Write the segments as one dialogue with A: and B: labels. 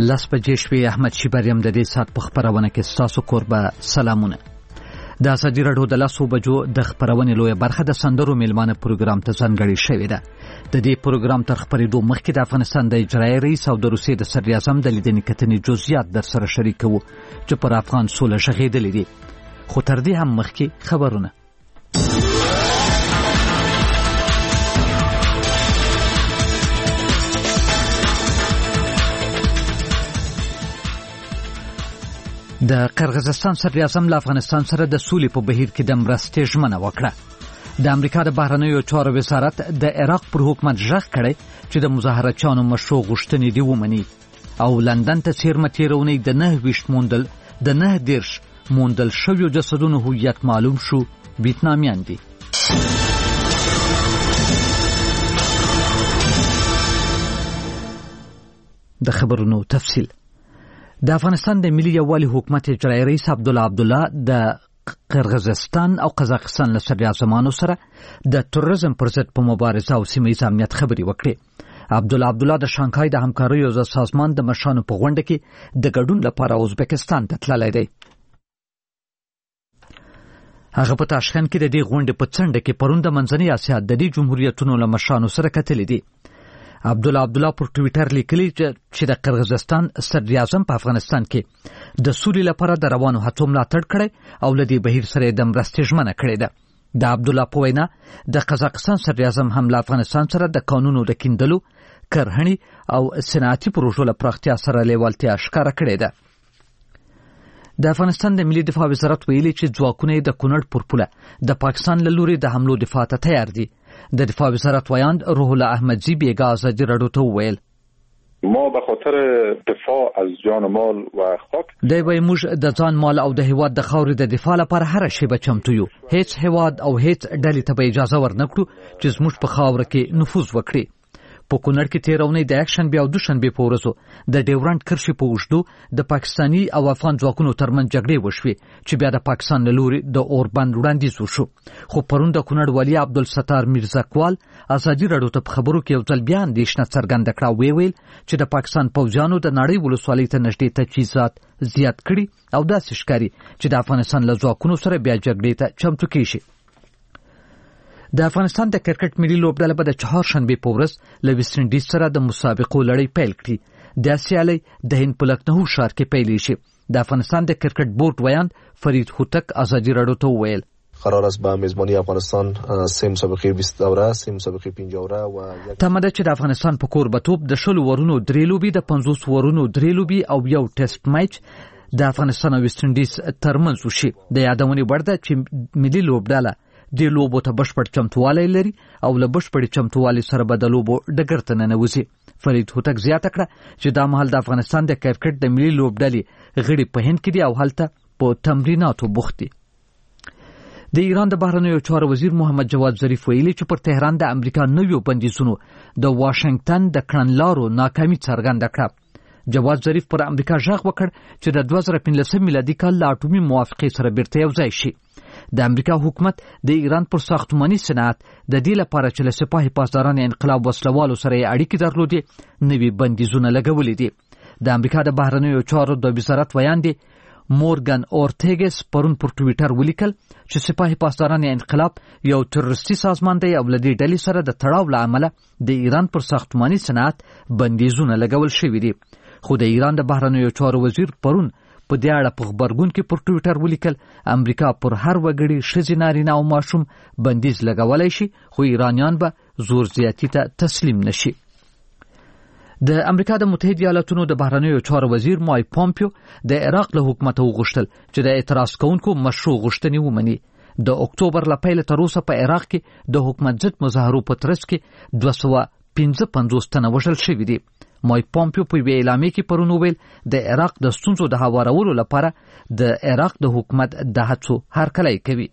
A: لس بجې شوې. احمد شیبر یم د دې ساعت په خپرونه کې ستاسو کوربه سلامونه. د ازادي راډیو د 10 بجو د خپرونې لویه برخه د سندرو میلمانه پروګرام ته ځانګړې شوې ده. د دې پروګرام تر خپرېدو مخکې د افغانستان د اجرایي رئیس او د روسیې د صدر اعظم د لیدنې کتنې جزئیات در سره شریکوو چې پر افغان سوله غږېدلې دي. خو تر دې هم مخکې خبرونه. د قرغیزستان صدر اعظم له افغانستان سره د سولې په بهیر کې د مرستې ژمنه وکړه. د امریکا د بهرنیو چارو وزارت د عراق پر حکومت ژغ کړی چې د مظاهرچیانو مشروع غوښتنې دې ومني او لندن ته څیرمه تېرونې د 29 موندل شویو جسدونو هویت معلوم شو. ویتنامیان دي. د خبرونو تفصیل. د افغانستان د ملي یووالي حکومت اجرایي رئیس عبدالله د قرغیزستان او قزاقستان له صدر اعظمانو سره د تروریزم پر ضد په مبارزه او سیمه ییز امنیت خبرې وکړې. عبدالله د شانګهای د همکاریو د سازمان د مشرانو په غونډه کې د ګډون لپاره ازبکستان ته تللی دی. هغه په تاشکند کې د دې غونډې په څنډه کې پرون د منځنۍ اسیا د دې جمهوریتونو له مشرانو سره کتلې دي. عبدالله پر ټویټر لیکلی چې د قرغیزستان صدر اعظم په افغانستان کې د سولې لپاره د روانو هڅو ملاتړ کړی او له دې بهیر سره د مرستې ژمنه کړې ده. د عبدالله په وینا د قزاقستان صدر اعظم هم له افغانستان سره د قانونو د کیندلو، کرهڼې او صنعتي پروژو له پراختیا سره لیوالتیا ښکاره کړې ده. د افغانستان د ملي دفاع وزارت ویلي چې ځواکونه د کونړ پر پوله د پاکستان له لوري د حملو دفاع ته تیار دي. د دفاع وزارت ویاند روح الله احمدزی بیگا ازادي راډیو ته وویل
B: ما به خاطر دفاع از جان و مال و خاک
A: دی وای موږ د ځان مال او د هیواد د خاورې د دفاع لپاره هر شی به چمتو یو. هیڅ هیواد او هیڅ ډلې ته به اجازه ورنکړو چې زموږ په خاوره کې نفوذ وکړي. په کونړ کې تیرونې د اکشن بیا او دوشنبه په ورځو د ډیورنډ کرښې په اوږدو د پاکستاني او افغان ځواکونو ترمنځ جګړې وشوې چې بیا د پاکستان له لوري د اوربند وړاندیز وشو. خو پرون د کونړ والي عبدالستار میرزاکوال ازادي راډیو ته په خبرو کې یو ځل بیا اندېښنه څرګنده کړه. ویل چې د پاکستان پوځیانو د نړۍ ولسوالۍ ته نږدې تجهیزات زیات کړي او داسې ښکاري چې د افغانستان له ځواکونو سره بیا جګړې ته چمتو کیږي. د افغانستان د کرکټ ملي لوبډله به د چهارشنبه په ورځ له ویسټ انډیز سره د مسابقو لړۍ پیل کړي. د سیالۍ د هند په لکنهو ښار کې پیل شي. د افغانستان د کرکټ بورډ ویاند فرید هوتک ازادي راډیو ته وویل
C: قرار است به میزبانی افغانستان 3 مسابقه 20 دوره، 3 مسابقه 5 دوره و
A: تمده چې د افغانستان په کوربتوب د 20 ورونو 3 لوبي، د 50 ورونو 3 لوبي او یو ټیسټ میچ د افغانستان او ویسټ انډیز ترمنځ وشي. د یادونې وړ ده چې ملي لوبډله د لوبو ته بشپړ چمتووالی لري او له بشپړې چمتووالي سره به د لوبو ډګر ته ننوځي. فرید هوتک زیاته کړه چې دا مهال د افغانستان د کرکټ د ملي لوبډلې غړي په هند کې دي او هلته په تمریناتو بوخت دي. د ایران د بهرنیو چارو وزیر محمد جواد ظریف ویلي چې پر تهران د امریکا نویو بندیزونو د واشنگټن د کړنلارو ناکامي څرګنده کړه. جواد ظریف پر امریکا ژغ وکړ چې د 2015 میلادي کال له اټومي موافقې سره بیرته یوځای شي. د امریکا حکومت د ایران پر ساختماني صنعت د دې لپاره چې له سپاه پاسداران انقلاب وسلوالو سره اړیکې درلودې نوي بندیزونه لګولې دي. د امریکا د بهرنیو چارو د وزارت ویاند مورګن اورتیګس پرون پر ټویټر ولیکل چې سپاه پاسداران انقلاب یو تروریستي سازمان دی او له دې ډلې سره د تړاو له امله د ایران پر ساختماني صنعت بندیزونه لګول شوي دي. خو د ایران د بهرنیو چارو وزیر پرون په دې اړه په خبرګون کې پر ټویټر ولیکل امریکا پر هر وګړي ښځې، نارینه او ماشوم بندیز لګولی شي، خو ایرانیان به زور زیاتي ته تسلیم نشي. د امریکا د متحده ایالاتونو د بهرنیو چارو وزیر مایک پومپیو د عراق له حکومت وغوښتل چې د اعتراض کوونکو مشروع غوښتنې ومني. د اکتوبر له پیله تر اوسه په عراق کې د حکومت ضد مظاهرو په ترڅ کې 255 تنه وژل شوي دي. مایک پومپیو په یوه اعلامیه کې پرون وویل د عراق د ستونزو د هوارولو لپاره د عراق د حکومت د هڅو هرکلی کوي.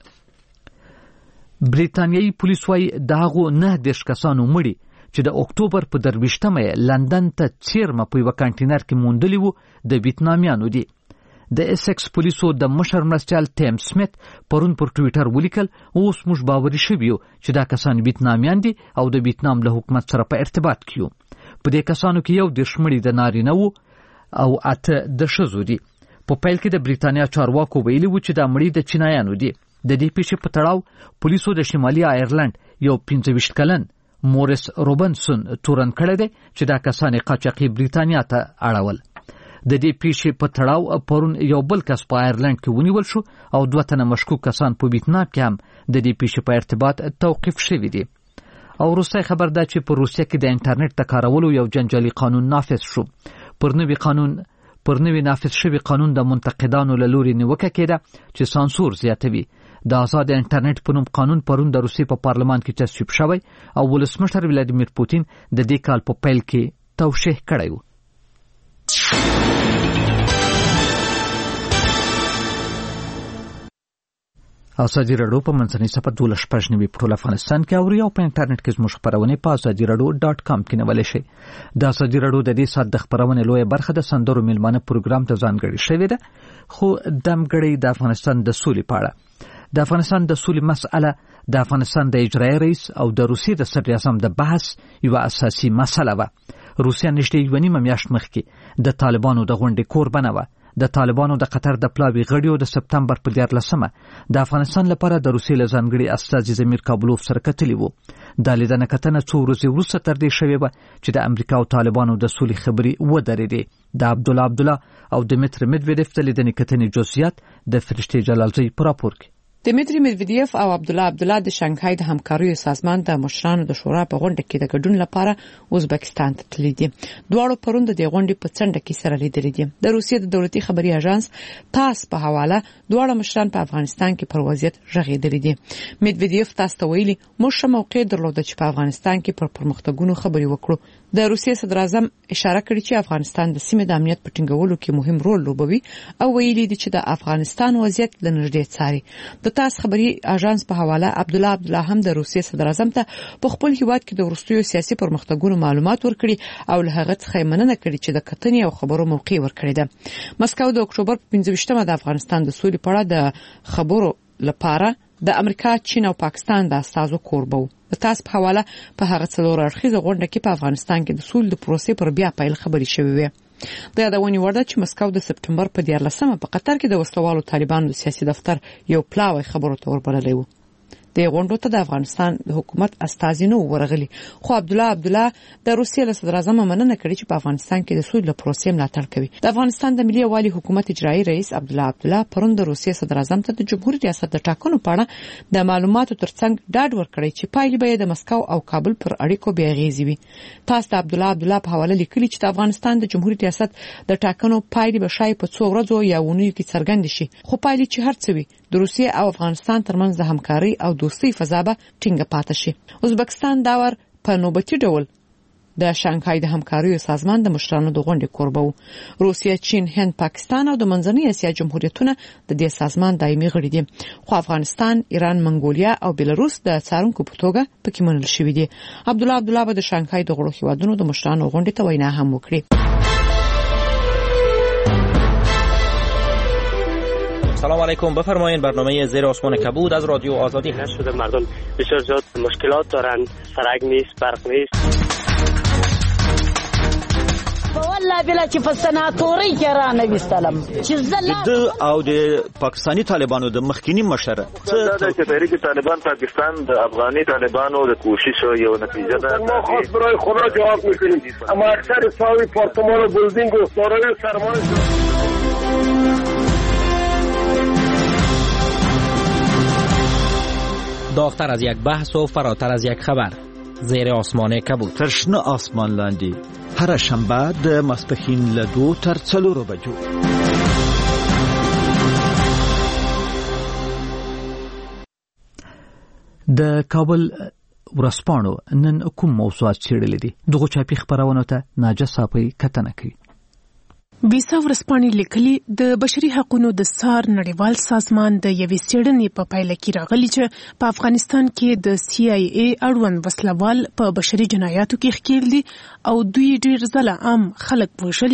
A: بریتانیایي پولیس وايي د هغو 9 کسانو مړي چې د اکتوبر په 23مه لندن ته څیرمه په یوه کانټینر کې موندلي وو د ویتنامیانو دي. د اسکس پولیسو د مشر مرستیال ټیم سمیت پرون پر ټویټر ولیکل اوس موږ باوري شوي یو چې دا کسان ویتنامیان دي او د ویتنام له حکومت سره په ارتباط کې یو. په دې کسانو کې یو 10 مړي د نارینه وو او 8 د ښځو دي. په پیل کې د بریتانیا چارواکو ویلي و چې دا مړي د چینایانو دي. د دې پیښې په تړاو پولیسو د شمالي آیرلند یو 25 کلن مورس روبنسون تورن کړی دی چې دا کسان قاچاقي بریتانیا ته اړول. د دې پیښې په تړاو پرون یو بل کس په آیرلند کې ونیول شو او 2 تنه مشکوک کسان په ویتنام کې هم د دې پیښې په ارتباط توقیف شوي دي. او روسي خبر ده چې په روسیه کې د انټرنیټ د کارولو یو جنجالي قانون نافذ شو. پر نوي نافذ شوی قانون د منتقدانو له لوري نیوکه کېده چې سانسور زیاتوي. د آزاد انټرنیټ په نوم قانون پرون د روسیې په پارلمان کې تصویب شوی او ولسمشر ولادیمیر پوتین د دې کال په پیل کې توشیح کړی و. ازادي راډیو په منځنۍ صفحه 12 په ټول افغانستان کې اوري او په انټرنیټ کې زموږ خبرونه په azadiradio.com کې نولی شي. د ازادي راډیو د دې سات د خبرونه لویه برخه د سندرو میلمانه پروګرام ته ځانګړې شوې ده. خو دمګړی د افغانستان د سولې په اړه. د افغانستان د سولې مسأله د افغانستان د اجرایي رئیس او د روسیې د صدر اعظم د بحث یو اساسي مسله وه. روسیا نږدې 1.5 میاشت مخکې د طالبانو د غونډې کوربنه وه. د طالبانو د قطر د پلاوي غړیو د سپتمبر په 14مه د افغانستان لپاره د روسیې له ځانګړي استازي زمیر کابلوف سره کتلي وو. د لیدنه کتنه څو ورځې وروسته تر دې شوې وه چې د امریکا او طالبانو د سولې خبرې ودرېدې. د عبدالله او دمیتر مدویدیف د لیدنې کتنې جزئیات د فرشتې جلالزی په راپور کې.
D: دمیتری مدویدیف او عبدالله د شانګهای د همکاریو سازمان د مشرانو د شورا په غونډه کې د ګډون لپاره ازبکستان ته تللي دي. دواړو پرون د دې غونډې په څنډه کې سره لیدلي دي. د روسیې د دولتي خبري اژانس تاس په حواله دواړه مشران په افغانستان کې پر وضعیت غږېدلي دي. مدویدیف تاسو ته ویلي موږ شمه موقع درلوده چې په افغانستان کې پر پرمختګونو خبري وکړو. د روسیې صدر اعظم اشاره کړې چې افغانستان د سیمې د امنیت په ټینګولو کې مهم رول لوبوي او ویلي دي چې د افغانستان وضعیت له نږدې څاري. د تاس خبري اژانس په حواله عبدالله هم د روسیې صدر اعظم ته په خپل هیواد کې د وروستیو سیاسي پرمختګونو معلومات ورکړي او له هغه څخه مننه کړې چې د کتنې او خبرو موقع ورکړي ده. مسکو د اکتوبر په 15مه د افغانستان د سولې په اړه د خبرو لپاره د امریکا، چین او پاکستان د استازو کوربه و. د تاسو په حواله په هغه څلور اړخیزه غونډه کې په افغانستان کې د سولې د پروسې پر بیا پیل خبرې شوې وې. د یادونې وړ ده چې مسکو د سپتمبر په 14مه په قطر کې د وسلوالو طالبانو د سیاسي دفتر یو پلاوی خبرو ته وربللی و. د غونډو ته د افغانستان د حکومت استازي نو ورغلي، خو عبدالله د روسیې له صدر اعظم مننه کړې چې په افغانستان کې د سولې لپاره ملاتړ کوي. د افغانستان د ملي والي حکومت اجرایي رئیس عبدالله پرون د روسیې صدر اعظم ته د جمهوریت ریاست د ټاکنو په اړه د معلوماتو ترڅنګ ډاډ ورکړی چې پایلې به د مسکو او کابل پر اړیکو بیا غیزي وي. تاسو د عبدالله په حواله لیکلي چې د افغانستان د جمهوریت ریاست د ټاکنو پایلې به شای په 2 ورځو یا ونیو کې څرګند شي، خو پایلې چې هر څه وي د روسیې او افغانستان ترمنځ د همکاري او دوستۍ فضا به ټینګه پاتې شي. ازبکستان دا ور په نوبتي ډول د شانګهای د همکاریو سازمان د مشرانو د غونډې کوربه و. روسیه، چین، هند، پاکستان او د منځنۍ اسیا جمهوریتونه د دې سازمان دایمي غړي دي، خو افغانستان، ایران، منګولیا او بلاروس د څارونکو په توګه پکې منل شوي دي. عبدالله به د شانګهای د غړو هیوادونو د مشرانو غونډې ته وینا هم وکړي.
E: سلام علیکم، بفرمایید. برنامه زیر آسمان کبود از رادیو آزادی هست.
F: شده مردم بسیار زیاد مشکلات دارن، سرک نیست، برق نیست.
G: والله بلا چې په سناتوري کې را نه وستلم چې
H: د او د پاکستانی طالبانو د مخکینی مشر
B: دا چې تحریک طالبان پاکستان د افغاني طالبانو د کوشش یو نتیجه ده.
I: ما خاص برای خدا جواب میکنیم، اما اکثر ساوی پارتمان و بلدینگ و سارای سرمایه
E: داغتر از یک بحث و فراتر از یک خبر. زیر آسمان کبود.
H: ترشنه آسمان لاندی هر شنبه د ماسپښین له 2 تر 4 بجو.
A: د کابل ورسپانو نن کوم موضوعات څېړلې دي؟ دغه چاپی خبرونه ته ناجه صاحب کتنه کوي.
J: بیسا ورسپانې لیکلي د بشري حقوقو د سار نړیوال سازمان د یوې څېړنې په پایله کې راغلي چې په افغانستان کې د CIA اړوند وسلوال په بشري جنایاتو کې ښکېل دي او دوی ډېر ځله عام خلک وژلي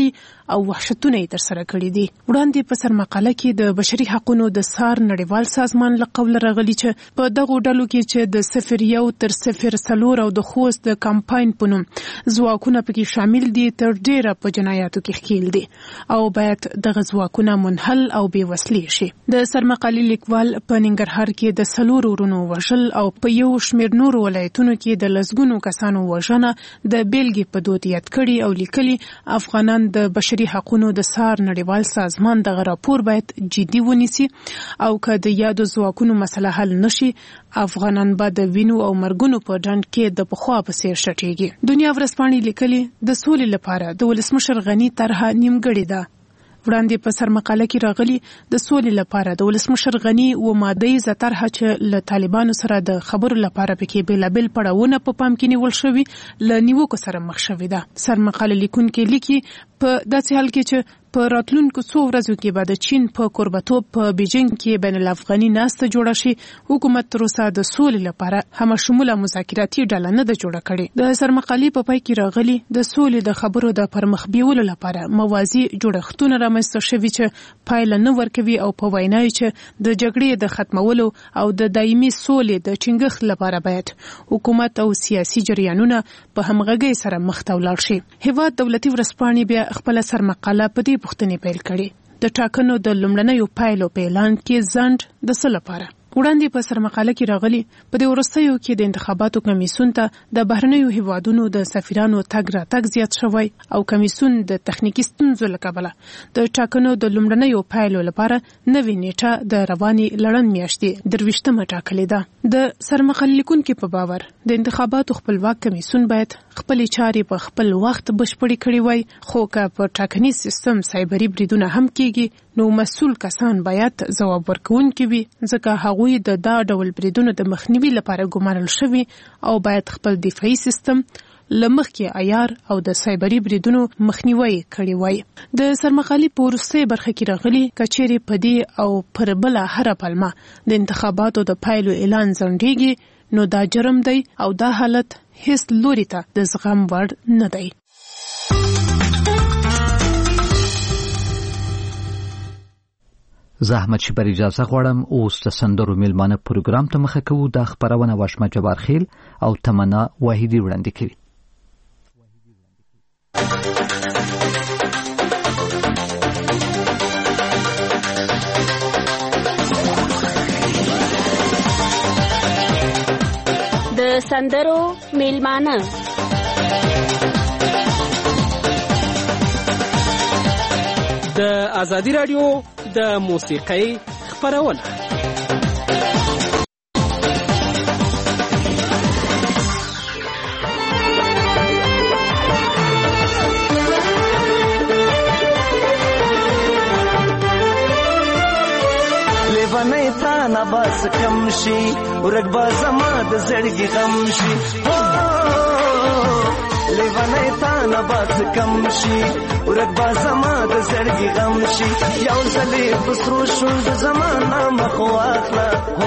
J: او وحشتونه تر سره کړي دي. وړاندې په سرمقاله کې د بشري حقوقو د سار نړیوال سازمان له قوله راغلي چې په دغه ډلو کې چې د 01 تر 04 او د خوست د کمپاین په نوم ځواکونه پکې شامل دي تر ډیره په جنایاتو کې ښکیل دي او باید دغه ځواکونه منحل او بې وسلې شي. د سرمقالې لیکوال په ننګرهار کې د 4 ورونو وژل او په یو شمېر نورو ولایتونو کې د لسګونو کسانو وژنه د بیلګې په دود یاد کړي او لیکلي افغانان د بشري حقوقو د سار نړیوال سازمان دغه راپور باید جدي ونیسي او که د یادو ځواکونو مسله حل نشي افغانان به د وینو او مرګونو په ډنډ کې د پخوا په څیر شټېږي. دنیا ورځپاڼې لیکلي د سولې لپاره د ولسمشر غني طرحه نیمګړې ده. وړاندې په سرمقاله کې راغلي د سولې لپاره د ولسمشر غني و ماده طرحه چې له طالبانو سره د خبرو لپاره پکې بېلابېل پړاوونه په پام کې نیول شوي له نیوکو سره مخ شوي ده. سرمقاله لیکونکي لیکي په داسې حال کې چې په راتلونکو څو ورځو کې به د چین په کوربتوب په بیجینګ کې بین الافغاني ناسته جوړه شي. حکومت تر اوسه د سولې لپاره همشموله مذاکراتي ډله نه ده جوړه کړې. د سرمقالې په پای کې راغلي د سولې د خبرو د پرمخ بیولو لپاره موازي جوړښتونه رامنځته شوي چې پایله نه ورکوي او په وینا چې د جګړې د ختمولو او د دایمي سولې د ټینګښت لپاره باید حکومت او سیاسي جریانونه په همغږۍ سره مخ ته ولاړ شي. هیواد دولتي ورځپاڼې بیا خپل سرمقاله په دې پوښتنې پیل کړي د ټاکنو د لومړنیو پایلو په اعلان کې ځنډ د څه لپاره. وړاندې په سرمقاله کې راغلي په دې وروستیو کې د انتخاباتو کمیسیون ته د بهرنیو هیوادونو د سفیرانو تګ راتګ زیات شوی او کمیسیون د تخنیکی ستونزو له کبله د ټاکنو د لومړنیو پایلو لپاره نوې نیټه د رواني لړن میاشتې 23 ټاکلې ده. د سرمقاله لیکونکو په باور د انتخاباتو خپلواک کمیسیون باید خپل چارې په خپل وخت بشپړې کړي وای خو که په ټاکنیز سیستم سایبري بریدونه هم کیږي نو مسؤل کسان باید ځواب ورکوونکي وي ځکه هغوی د دا ډول بریدونو د مخنیوي لپاره ګمارل شوي او باید خپل دفاعي سیستم لمخکې عیار او د سایبري بریدونو مخنیوي کړي وای. د سرمقالې په وروستۍ برخه کې راغلي کچېرې په دې او پر بله هره پلمه د انتخاباتو د پایلو اعلان ځنډېږي نو دا جرم دی او دا حالت هیڅ لوري ته د زغم وړ نه دی.
A: زه احمد شیبر اجازه غواړم اوس د سندرو میلمانه پروګرام ته مخه کوو. د خبرونه واشمه جبار خیل او تمنا واحدی وړاندې کوي.
K: د سندرو میلمانه
E: د ازادي رادیو د موسیقۍ خبرونه.
L: لیوانه تا نباس کم شي ورګ با زما د زړګي غم شي لیوانه تا نباس کم شي ورګ با زما د زړګي غم شي یو ځلې بسرو شوند زمانه مخواخله.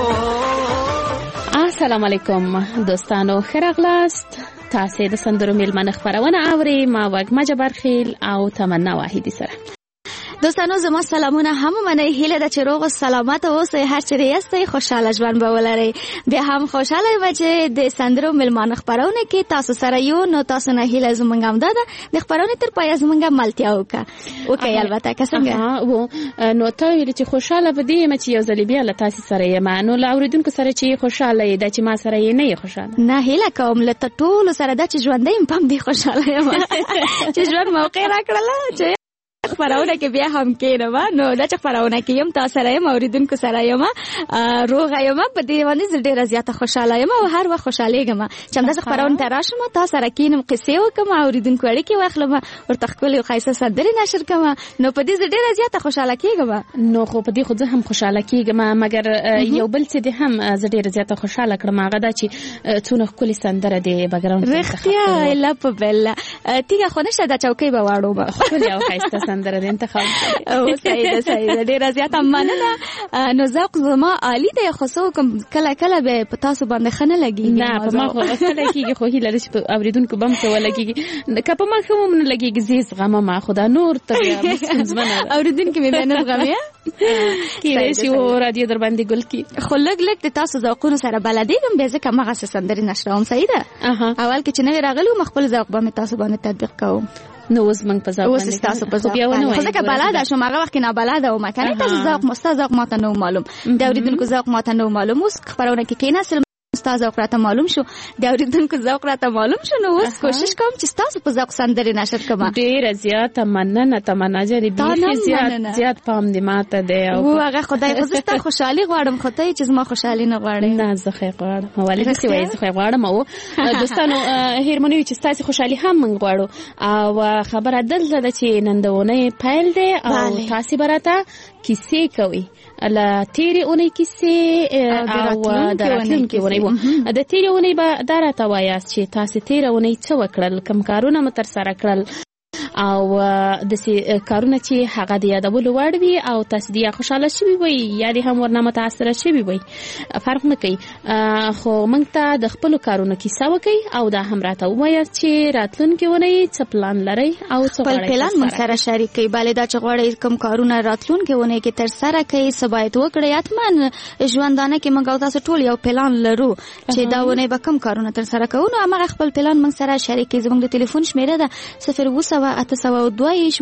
K: السلام علیکم دوستانو، ښه راغلاست. تاسې د سندرو میلمانه خبرونه اورئ. ما وږمه جبار خیل او تمنا واحدی سره.
M: دوستانو زما سلامونه هم منئ. هیله ده چې روغ او سلامت اوسئ، هر چیرې یاستئ خوشاله ژوند به ولرئ. بیا هم خوشاله یم چې د سندرو میلمانه خبرونه کې تاسو سره یو. نو تاسو نه هیله زموږ هم ده د خبرونه تر پایه زموږ ملتیا وکړئ البته که څنګه.
K: نو ته ویل چې خوشاله به دې یم چې یو ځل بیا له تاسو سره یم. نو له اوریدونکو سره چې خوشاله یې ده چې ما سره یې نه یې خوشاله.
M: نه هیله کوم له ټولو سره ده چې ژوندی یم پم دې خوشاله یم چې ژوند موقع راکړله چې خبرونه کې بیا هم کېنم. نو دا چې خبرونه کې یم تاسو سره یم، اوریدونکو سره یم، روغه یم. په دې باندې زه ډېره زیاته خوشاله یم او هر وخت خوشالېږم چې همداسې خبرونه ته راشم تاسو سره کېنم، قصې وکړم، اوریدونکو اړیکې واخلم، ورته ښکلې او ښایسته سندرې نشر کړم. نو په دې زه ډېره زیاته خوشاله کېږم.
K: نو خو په دې خو زه هم خوشاله کېږم، مګر یو بل څه دې هم زه ډېره زیاته خوشاله کړم، هغه دا چې څونه ښکلې سندره دې بګراوند
M: رښتیا اله په بله تیږه خو نشته، دا چوکۍ به واړو
K: ښکلې او ښایسته سندره د انتخاب
M: او صحیح ده ډیره زیاته مننه. نو ذوق زما عالی دی خو څو کله کله به په تاسو باندې خنه لګي
K: نه په ما خو کله کېږي خو هیله لري چې اوریدونکو بم څه ولګي که په ما خو من لګي زیس غمه ما خدا نور ته زمنه
M: اوریدونکو مې نه غمیا
K: کېږي چې رادیو در باندې ګل کی
M: خو لګ د تاسو ذوقونو سره بلدیږم به ځکه مغه سندري نشروم صحیح ده. اول کې چې نه راغلو مخبل ذوق به تاسو باندې تطبیق کوم
K: نو اوس موږ په ځواب باندې
M: تاسو په ځواب باندې خو ځکه بلد شوم هغه وخت نه بلد او ما کنه تاسو ذوق مستذوق ماته نو معلوم د اوریدونکو ذوق ماته نو معلوم اوس خبرونه کې کیناسل استاد ذوق راته معلوم شو د اوریدونکو ذوق راته معلوم شو نو اوس کوشش کوم چې تاسو په ذوق سندري نشر کوم.
K: ډیر زیات مننه تمنا جری به زیات پام دې ماته دی
M: او هغه خدای خو زستا خوشحالي غواړم خو ته چې زما خوشحالي نه غواړې.
K: نه زه خیر غواړم والد سی وای زه غواړم او دوستانو هرمنوي چې تاسو خوشحالي هم من غواړو او خبره دلته چې نندونه پیل دی او تاسو براته کیسې کوي لا تیری اونۍ کیسې او د راتلونکي اونۍ د تیری اونۍ به دا راته وایاست چې تاسو تیره اونۍ څه وکړل کوم کارونه مو ترسره کړل او د کارونه چې هغه د یادولو وړ وي او تاسو دې خوشاله شوي وي یا دې هم ورنه متاثره شوي وي فرق نه کوي خو موږ ته د خپلو کارونو کیسه وکړئ او دا هم راته ووایاست چې راتلونکي اونۍ څه پلان لرئ او څه غواړئ
M: خپل پلان موږ سره شریک کړئ. بلې دا چې غواړئ کوم کارونه راتلونکي اونۍ کې ترسره کړئ څه باید وکړئ. حتما ژوندانه کې موږ او تاسو ټول یو پلان لرو چې دا اونۍ به کوم کارونه ترسره کوو نو هغه خپل پلان موږ سره شریک کړئ. زموږ د ټلیفون شمیره ده 0 822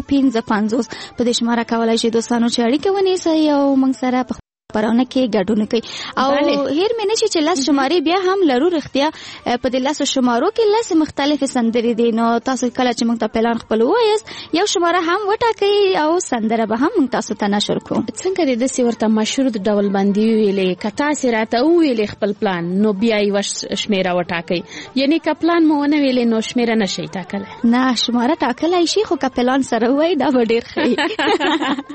M: 750 په دې شماره کولای شئ دوستانو چې اړیکه ونیسئ او موږ سره په خبرونه کې ګډون کوي او هیر مې نشي چې لاس شمارې بیا هم لرو رښتیا په دې لاس شمارو کې لاس مختلف سندري دي نو تاسو کله چې موږ ته پلان خپل وایست یو شماره هم وټاکئ او سندره به هم موږ تاسو ته نشر کوو.
K: څنګه دې د سیورته مشهور ډول باندې ویلې کتا سراته ویلې خپل پلان نو بیا یې شمیره وټاکئ یعنی که پلان مو نه ویلې نو شمیره نشي ټاکلای
M: نه شماره ټاکلای شي خو که پلان سره وای دا به ډیر ښه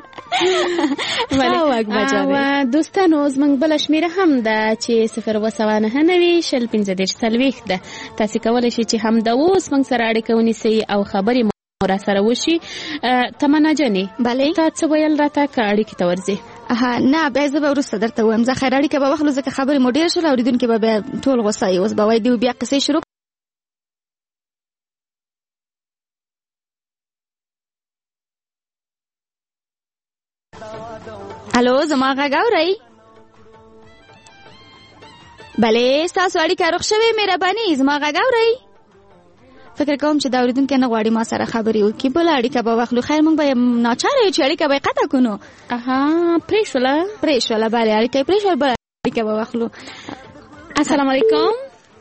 K: ولی دوستانو زمونږ بل شمیره هم ده چې 029901540 ده تاسو کولای شئ چې هم د اوس موږ سره اړیکه ونیسئ او خبرې مو را سره وشي. تمنا جانې
M: بلې
K: تا څه ویل راته که اړیکې ته ورځې؟
M: نه بیا زه به وروسته درته وایم زه خیر اړیکه به واخلو ځکه خبرې مو ډېر شول اورېدونکي به بیا ټول غوسه یې اوس به وایي دوی بیا قصې شروع. الو زما غږ اورئ؟ بلې ستاسو اړیکه روغ شوې مهرباني زما غږ اورئ؟ فکر کوم چې دا اورېدونکی نه غواړي ما سره خبرې وکړي بله اړیکه به واخلو. خیر موږ به ناچاره یو چې اړیکه به یې قطع کړو. پرېښوله بلې اړیکه یې پرېښوله بله اړیکه به واخلو.
K: السلام علیکم.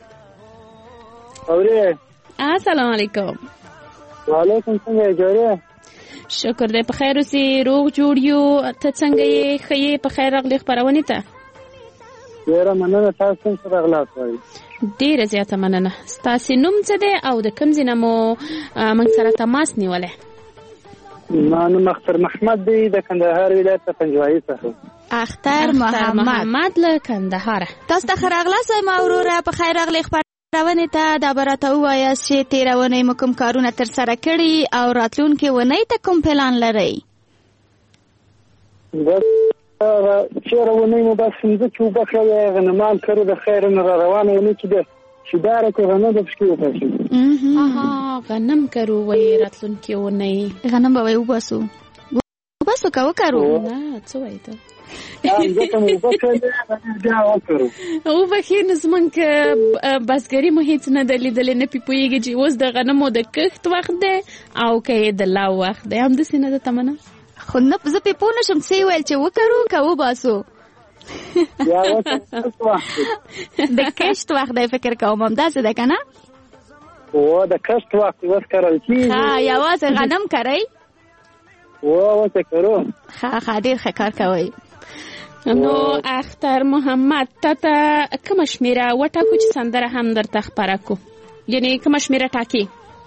N: اورې
K: السلام علیکم.
N: وعلیکم څنګه جوړه؟
K: شکر دې په خیر اوسې روغ جوړ یو. ته څنګه یې ښه یې په خیر راغلې خپرونې ته؟
N: ډېره مننه تاسو څنګه راغلاست وایي.
K: ډېره زیاته مننه. ستاسې نوم څه دی او د کوم ځای نه مو موږ سره تماس نیولی؟
N: ما نوم اختر محمد دی د کندهار ولایت څخه پنجوایي څخه.
M: اختر محمد
K: له کندهاره.
M: تاسو ته ښه راغلاست ما وروره په خیر راغلې خپرونې ته. دا به راته ووایاست چې تېره اونۍ مو کوم کارونه ترسره کړي او راتلونکې اونۍ ته کوم پلان لرئ؟
N: چېره اونۍ مو بس مځکې اوبه کړلې غنمان کرو د خیر نه را روانه اونۍ چې ده شیداره کې غنم به پکې وباسو.
K: غنم کرو وایي راتلونکې اونۍ
M: غنم به وایي وباسو که وکرو؟
K: نه څه وایي ته؟
J: وبخې نو زمونږ بزګري مو هېڅ نه ده لیدلې نه پې پوهېږي چې اوس د غنمو د کښت وخت دی او که یې د لا وخت دی همداسې نه ده تمنه؟
M: خو نه زه پې پوه نه شم څه یې ویل چې وکرو که وباسو؟ د کښت وخت دی فکر کوم همداسې ده که نه؟
N: د کښت وخت اوس کرل کېږي.
M: یوازې غنم کرئ؟
N: اوس یې کرو.
M: ښه ډېر ښه کار کوئ.
K: نو اختر محمد ته کومه شمیره وټاکو چې سندره هم درته خپره کړو؟ یعنې کومه شمیره ټاکې؟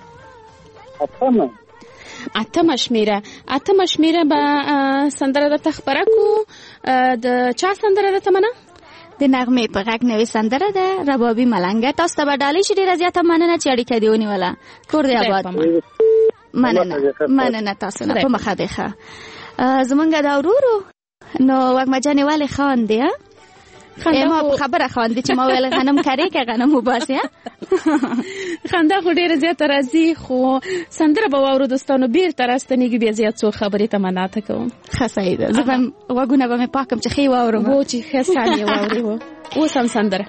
K: اتمه شمیره به سندره درته خپره کړو. د چا سندره ده تمنه؟
M: د نغمې په غږ نوې سندره ده ربابي ملنګه. تاسو ته به ډالۍ شي. ډېره زیاته مننه چې اړیکه دې ونیوله. کور دې آباد. مننه تاسو نه په مخه دی ښه زمونږ دا ورورو نو وګمجانې والي خان دی ما خبره خواندې چې ما ویل غنم کرې که غنم وباسې
K: خندا خو ډېره زیاته راځي خو سندره به واورو دوستانو بیرته راستنېږي بیا زیات څو خبرې تمناته کوم
M: ښه صحیح ده زه به غوږونه به مې پاکم چې ښې واورم
K: و چې ښه سم یې واورې و اوس هم سندره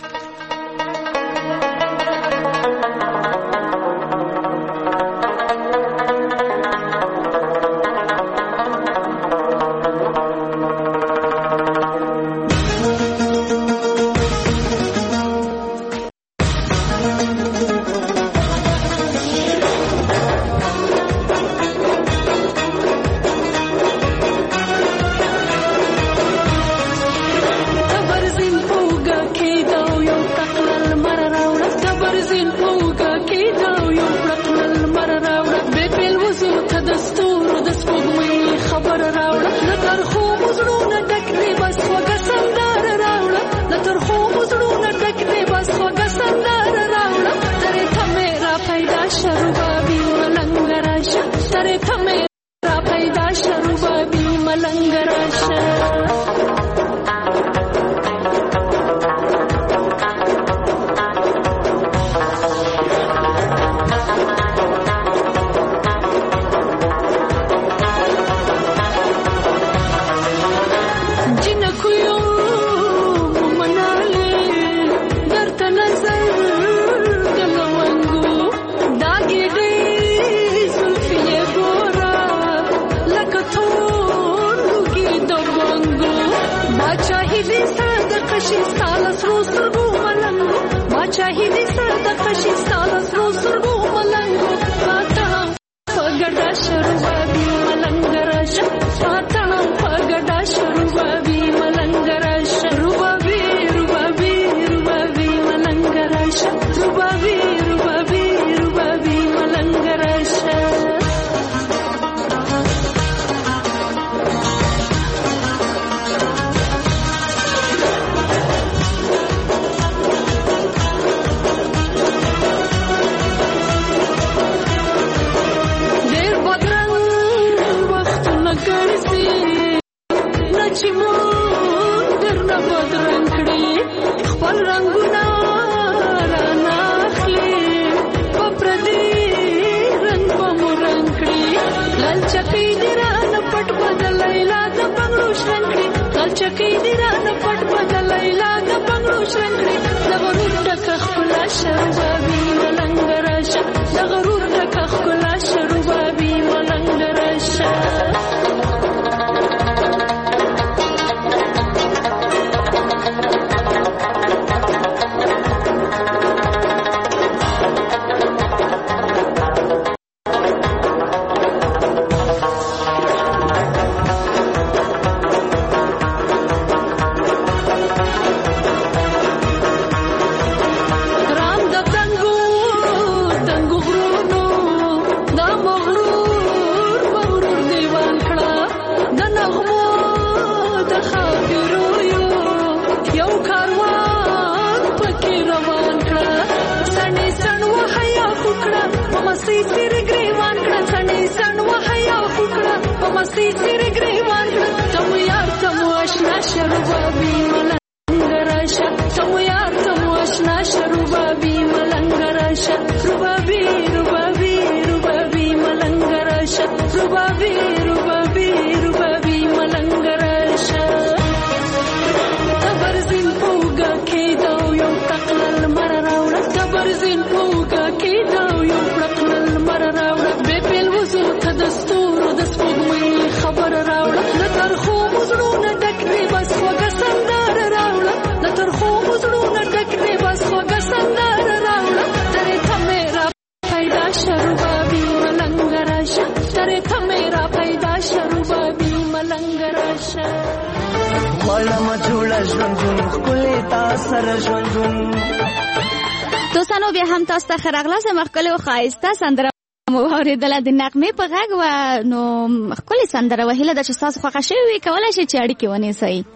M: دوستانو بیا هم تاسو ته خراغلاس مخکله او خایسته سندره مو اوریدله د نغمې په غږ و نو خپل سندره وهله د چې تاسو خوښ شوی کولای شي چې اړیکې ونیسئ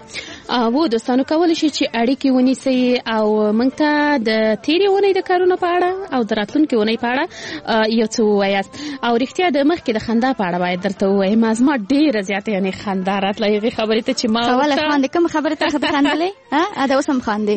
K: و دوستانو کولی شي چې اړیکې ونیسي او موږ ته د تیرې اونۍ د کارونو په اړه او د راتلونکې اونۍ په اړه یو څه ووایاست او رښتیا د مخکې د خندا په اړه باید درته ووایم. زما ډېره زیاته یعنې خندا راتله هغې خبرې ته چې ما
M: ولې خاندې؟ کوم خبرې ته خاندلې؟ دا اوس هم خاندې؟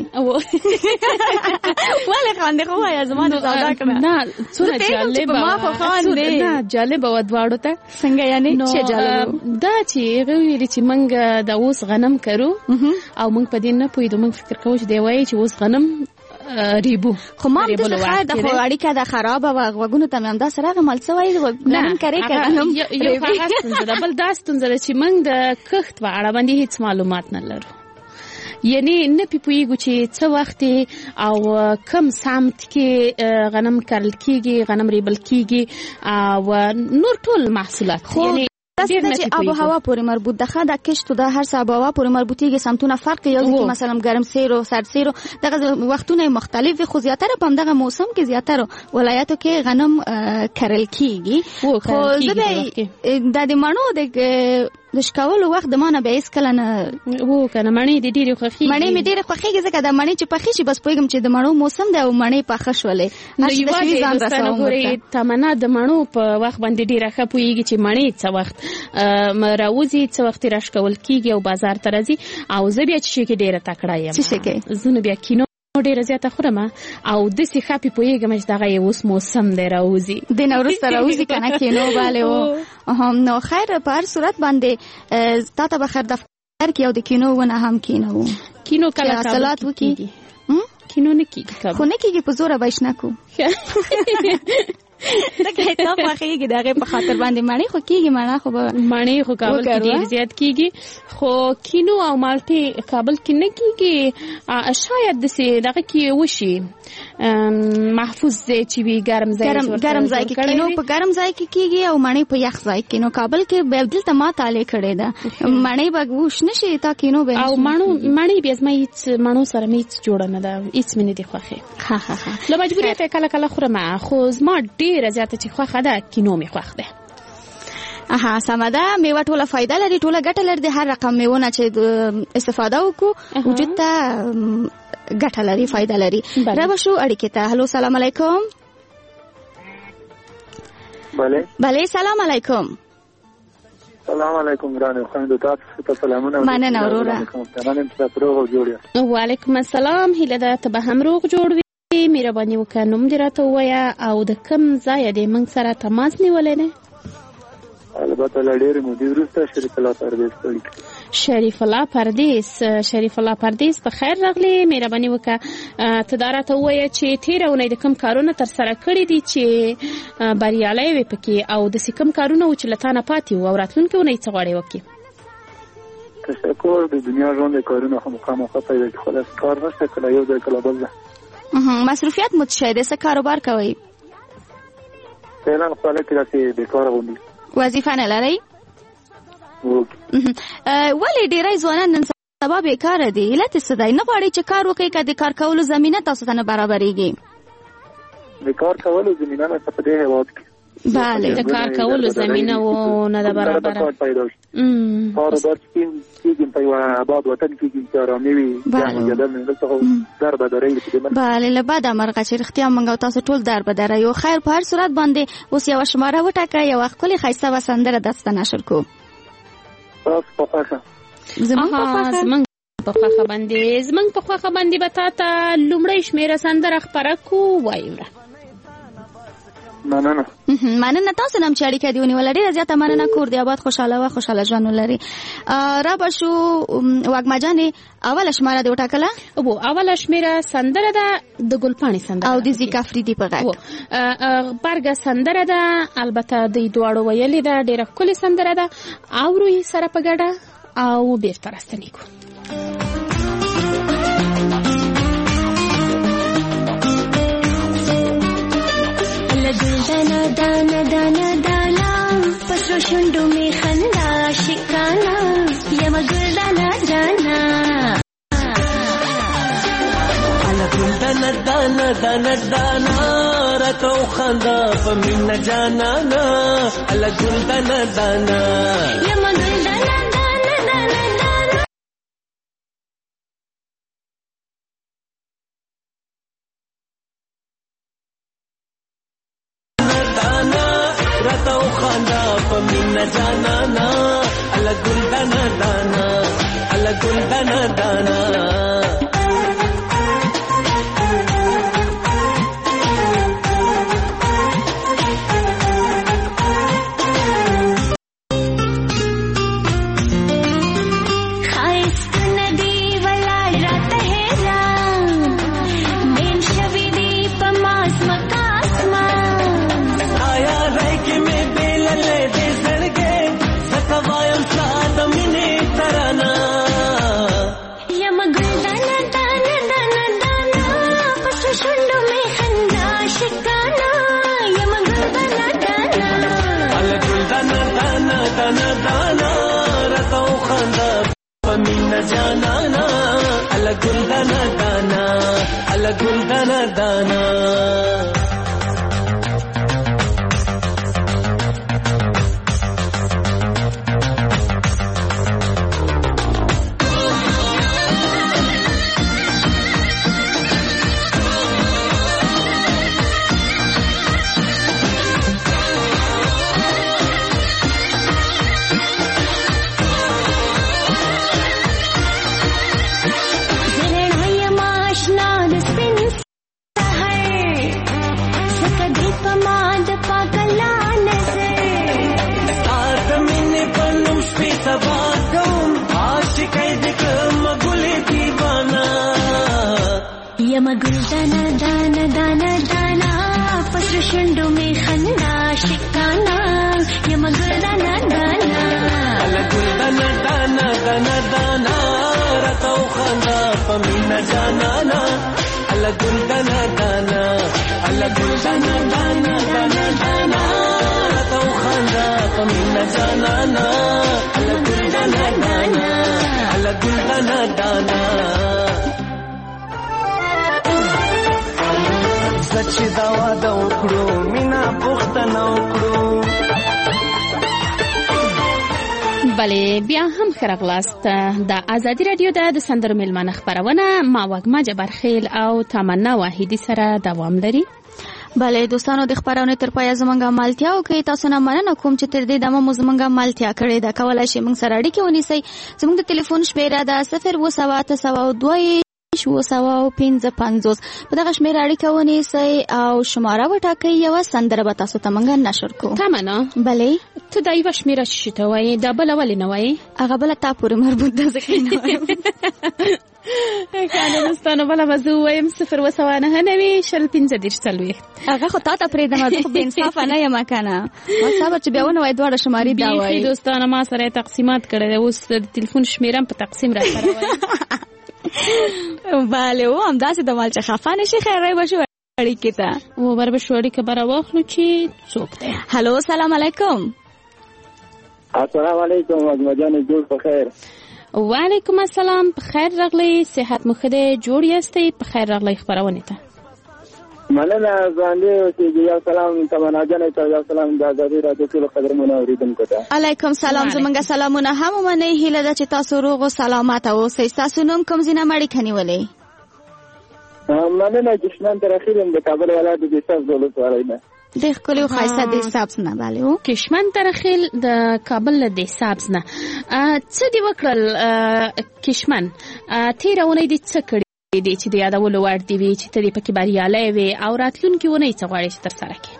M: ولې خاندې؟ خو وایه زما د سودا کړه.
K: نه څومره جالبه
M: ما خو خاندې.
K: نه جالبه وه دواړو ته.
M: څنګه یعنې چې جالبه؟
K: دا چې هغې ویلې چې موږ د اوس غنم کرو او موږ په دې نه پوهېدو. موږ فکر کوو چې دی وایي چې اوس غنم ریبو.
M: خو ما هم داسې ښه ده، خو اړیکه ده خرابه وه. غوږونو ته مې همداسې راغی مال څه وایي غنم کرې که غنم ریبي.
K: یو هغه ستونزه ده. بل دا ستونزه ده چې موږ د کښت په اړه باندې هېڅ معلومات نه لرو. یعنی نه پوهېږو چې څه وخت او کم سمت کې غنم کرل کېږي، غنم ریبل کېږي او نور ټول محصولات. یعنی
M: داسې ده چې آب و هوا پورې مربوط ده. ښه دا کښت و دا هر څه آب و هوا پورې مربوطېږي. سمتونه فرق یو ځای کې مثلا ګرم سیر و سرد سیر دغه وختونه مختلف وي، خو زیاتره په همدغه موسم کې زیاتره ولایاتو کې غنم کرل کېږي. خو زه به دا د مڼو د شکولو وخت د ما نه به هېڅکله نه
K: و که نه. مڼې دې ډېرې خوښېږي؟
M: مڼې مې ډېرې خوښېږي ځکه دا مڼې چې پخې شي بس پوهېږم چې د مڼو موسم دی او مڼې پخه شولې.
K: نو یوازې دوستانو ګورئ تمنا د مڼو په وخت باندې ډېره ښه پوهېږي چې مڼې څه وخت راوځي، څه وخت یې راشکول کېږي او بازار ته راځي. او زه بیا چې کې ډېره تکړه یم.
M: څه شي کې؟
K: زه نو بیا کینو ډېره زیاته خورم او داسې ښه پې پوهېږم چې دغه یې اوس موسم دی راوځي.
M: د نه وروسته راوځي که نه کینو بالې و. نو خیر په هر صورت باندې تا ته به خیر دفتر کې او د کینو ونه هم کینو.
K: کینو کله
M: حاصلات وکړي؟
K: کینو نه کېږي،
M: خو نه کېږي په زوره به یې شنه کړو. دغه ته خوښېږي د هغې په خاطر باندې. مڼې خو کېږي،
K: مڼې خو کابل کې ډېر زیات کېږي، خو کینو او مالټې کابل کې نه کېږي. شاید داسې دغه کې وشي محفوظ ځای چې وي ګرم ځای
M: کې. کینو په ګرم ځای کې کېږي او مڼې په یخ ځای کې. نو کابل کې دلته ما طالع کړې ده مڼې به وش نه شي تا کینو به
K: او مڼې بیا زما هېڅ مڼو سره مې هېڅ جوړه نه ده، هېڅ مې نه دي خوښې. له مجبوریته کله کله خورم، خو زما ډېره زیاته چې خوښه ده کینو مې خوښ ده.
M: سمه ده. میوه ټوله فایده لري، ټوله ګټه لري. د هر رقم میوه نه چې استفاده وکړو وجود ته ګټه لري، فایده لري. رابه شو اړیکې ته. هلو سلام علیکم. بله سلام علیکم.
O: سلام علیکم ګرانې خویندو، تاسو ته سلامونه.
M: مننه وروره.
K: وعلیکم السلام. هیله ده ته به هم روغ جوړ وي. مهرباني وکړه نوم دې راته ووایه او د کوم ځایه دې موږ سره تماس نیولی دی؟
O: البته له ډېرې مودې وروسته شریف الله پردیس ته لیکم.
K: شریف الله پردیس په خیر راغلی. مهرباني وکړه ته دا راته ووایه چې تېره اونۍ د کوم کارونه ترسره کړي دي چې بریالی وې پکې او داسې کوم کارونه و چې له تا نه پاتې وو او راتلونکې اونۍ څه غواړې وکړي؟
O: تشکر. د دنیا ژوند د کارونه خو مخامخ پیدا کړي، خو داسې کار نشته کله یو ځای کله بل ځای.
M: مصروفیت مو څه شی دی؟ څه کاروبار کوئ؟
O: فعلا خو هلکې داسې بېکاره غوندې.
M: وظیفه نه لرئ؟ ولې ډېری ځوانان نن سبا بېکاره دي؟ علت یې څه دی؟ نه غواړئ چې کار وکړئ که د کار کولو زمینه تاسو ته نه برابرېږي؟
O: د کار کولو زمینه نشته په دې هېواد کې.
K: بله، د کار کولو زمینه و نه ده برابره.
O: کار باید کېږي په یوه آباد وطن کېږي چې ارامي وي. دلته خو در بدرۍ.
M: بله، له بده مرغه چې رښتیا موږ او تاسو ټول در بدره یو. خیر په هر صورت باندې اوس یوه شماره وټاکئ، یوه ښکلې ښایسته به سندره داسته نشر کړو.
O: تاسو په خوښه؟
K: زموږ په خوښه باندې به تا ته لومړۍ شمېره سندره خپره کړو. وایو
M: مننه. تاسو نم چې اړیکه دی ونیوله ډېره زیاته مننه. کور دی آباد، خوشحاله ژوند ولري. رابه شو وږمه جانې اوله شماره دې وټاکله؟
K: اوله شمېره سندره ده د ګلپاڼې سندره
M: او د زیک افریدي په غږ
K: برګه سندره ده. البته دوی دواړو ویلې ده، ډېره ښکلې سندره ده. اورو یې سره په ګډه او بېرته راستنېږو.
P: دانا دانا دانا دانا پسرو شندو می خندا شکانا یم گل دانا دانا
L: الا گل دانا دانا دانا دانا راتو خندا پمینا جانا نا الا گل دانا دانا
P: یم گل دانا
L: دانا دانا الله ګل دانا دانا جانانا الله ګل دانا دانا الله ګل دانا دانا
P: यम गुल दाना दाना दाना दाना पसर शुंडो में खंदा शिकाना यम गुल दाना दाना
L: الله ګل دانا دانا دانا دانا رتو خندا پمینا جانانا الله ګل دانا دانا الله ګل دانا دانا دانا دانا رتو خندا پمینا جانانا الله ګل دانا دانا الله ګل دانا دانا سچ دا واده وکړو مینا پوښتنه وکړو
K: بله بیا هم خرغلاست د ازادي رادیو د سندرو ملمانه خبرونه ما وګما جبرخیل او تمنا واحدی سره دوام لري.
M: بله دوستانو د خبرونه تر پای زمونږه مالتیا او کې تاسو نه مننه کوم چې تر دې دمو زمونږه مالتیا کړې ده. کولای شئ موږ سره اړیکه ونیسئ. زموږ د ټلیفون شمیره ده 02702 755 په دغه شمېر اړیکه ونیسئ او شماره وټاکئ. یوه سندره به تاسو ته موږ نشر کوو.
K: تمنا
M: بلې
K: ته دا یوه شمېره څه ته وایې؟ دا بله ولې نه وایې؟
M: هغه بله تا پورې مربوط ده ځکه یې نه وایم.
K: ښه دوستانو بله به زه ووایم 029
M: هغه خو تا ته پرېږدم زه خو بېانصافه نه یم که نه ما صبر چې بیا ونه وایي دواړه شمارې دا وایي.
K: بیخي دوستانو ما سره یې تقسیمات کړی دی اوس د تلیفون شمېره هم په تقسیم را سره وایي.
M: بله او همداسې د مال چې خفه نشي خیر رای به شو اړیکې ته
K: وبر به شو اړیکه به راواخلو چې څوک دی.
M: هلو سلام علیکم.
O: السلام علیکم وزمجانې جوړ په خیر.
K: وعلیکم السلام په خیر راغلی صحت مو ښه دی جوړ یاستئ په خیر راغلی خپرونې ته.
O: مننه ځانډې اوسېږي. یو سلام تمنا جانې ته یو سلام د ازادي راډیو ټولو قدرمنو اورېدونکو ته.
M: علیکم سلام. زمونږ سلامونه هم ومنئ. هیله ده چې تاسو روغ او سلامت اوسئ. ستاسو نوم کوم ځای نه اړیکه نیولې؟
O: مننه کشمن ترخیل یم د کابل ولایت د سبز ولسوالۍ نه.
M: د ښکلي او ښایسته د سبز نه. بلې و
K: کشمن ترخیل د کابل د سبز نه. څه دې وکړل کشمن؟ تېره اونۍ دې څه کړي دي چې د یادولو وړ دي وي چې ته دې پکې بریالی وې او راتلونکې اونۍ څه غواړې چې ترسره کړې؟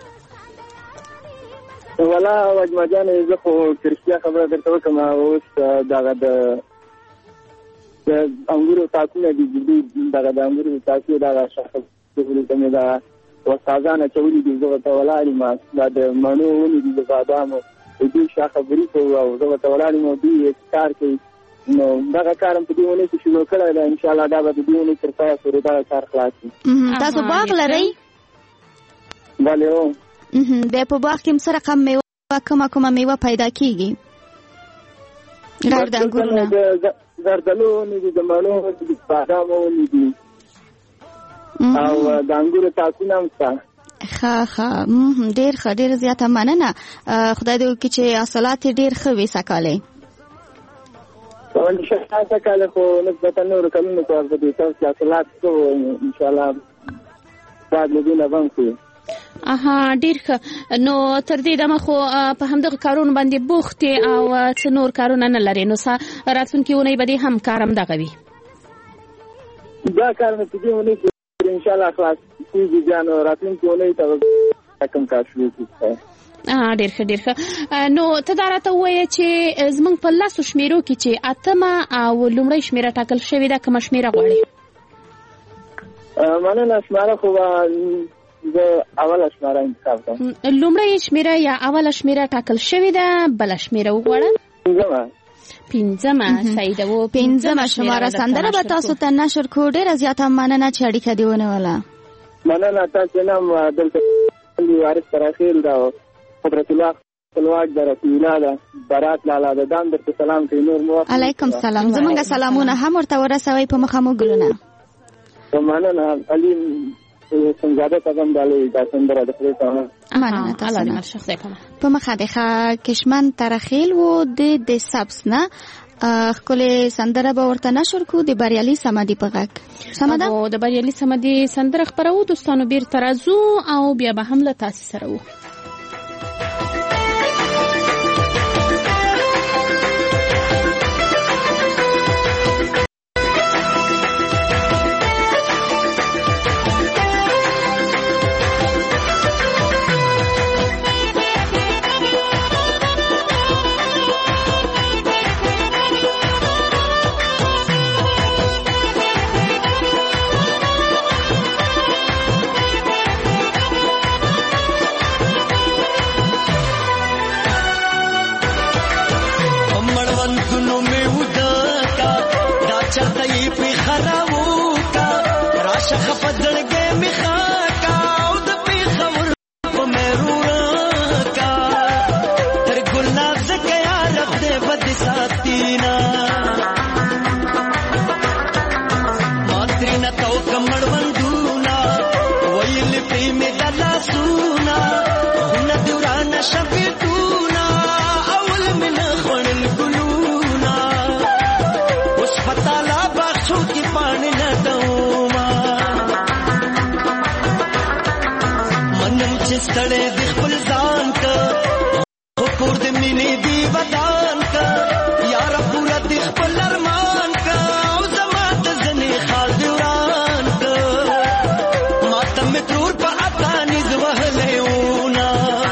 O: ولا وجمه جانې زه خو رښتیا خبره درته وکړم. اوس دغه د انګورو تاکونه دي دغه د انګورو تاکو دغه شاخه مې دا استادان اچولي دي. زه ورته ولاړ یم دا د مڼو ونې دي د بادامو د دوی شاخه بري کوو او زه ورته ولاړ یم او دوی کار کوي. نو دغه کار هم په دې اونۍ کې شروع کړی دی. انشاءالله دا به د دې اونۍ تر پایه پورې دغه کار خلاص وي.
M: تاسو باغ لرئ؟
O: بلې هو.
M: بیا په باغ کې څه رقم میوه کومه میوه پیدا کېږي غیر د انګورو نه؟
O: زردالو ونې دي د مڼو ونې دي بادامو ونې دي او د انګورو تاکونه هم شته.
M: ښه ډېر ښه ډېر زیاته مننه. خدای دې وکړي چې حاصلات یې ډېر ښه وي سږکالی.
O: سږکالی خو نسبتا نورو کلونو ته ورته دې چې حاصلات ښه و انشاءالله بعد له دې نه به هم ښه وي.
K: ډیر ښه. نو تر دې دمه خو په همدغه کارونو باندې بوخت او څه نور کارونه نه لري، نو راتلونکي اونۍ به دې هم کار همدغه وي؟
O: دا کار مې په دې اونۍ کې انشاءالله خلاص کېږي بیا، نو راتلونکي اونۍ ته کوم کار شروع کړو.
K: ډیر ښه ډیر ښه. نو ته دا راته ووایه چې زموږ په لسو شمیرو کې چې اتمه او لومړۍ شمیره ټاکل شوې ده، کومه شمیره غواړې؟
O: مننه. شماره خو د اوله شماره انتخاب کوم.
K: لومړۍ شمیره یا اوله شمیره ټاکل شوې ده، بله شمیره وغواړه. پنځمه. صحیح ده.
M: پنځمه شماره سندره به تاسو ته نشر کړو. ډېره زیاته مننه چې اړیکه دې ونیوله.
O: مننه تاسو نه. دلته وارث تراخیل دا قدرت الله خپلواک د رسول الله ده برات لالا ده دام درته سلام کوي. نور مو
M: علیکم سلام. زمونږ سلامونه هم ورته ورسوي په مخه مو ګلونه.
O: مننه. علي څنګه تاسو دالي دا سندره د خپل
M: مننه تاسو په مخه د کشمن ترخیل وو د سبس نه خپل سندره به ورته نشر کو د بریالي سمدي په غږ. سمده
K: او د بریالي سمدي سندره خبرو دوستانو بیر ترازو او بیا به هم له تاسو سره وو.
L: ستړې د خپل ځان ته خپور د مینې دی ودان کا یار پورا د خپل ارمان کا او زما د زنې خال دوران کا ماتم تور په اتانی زوهلیونا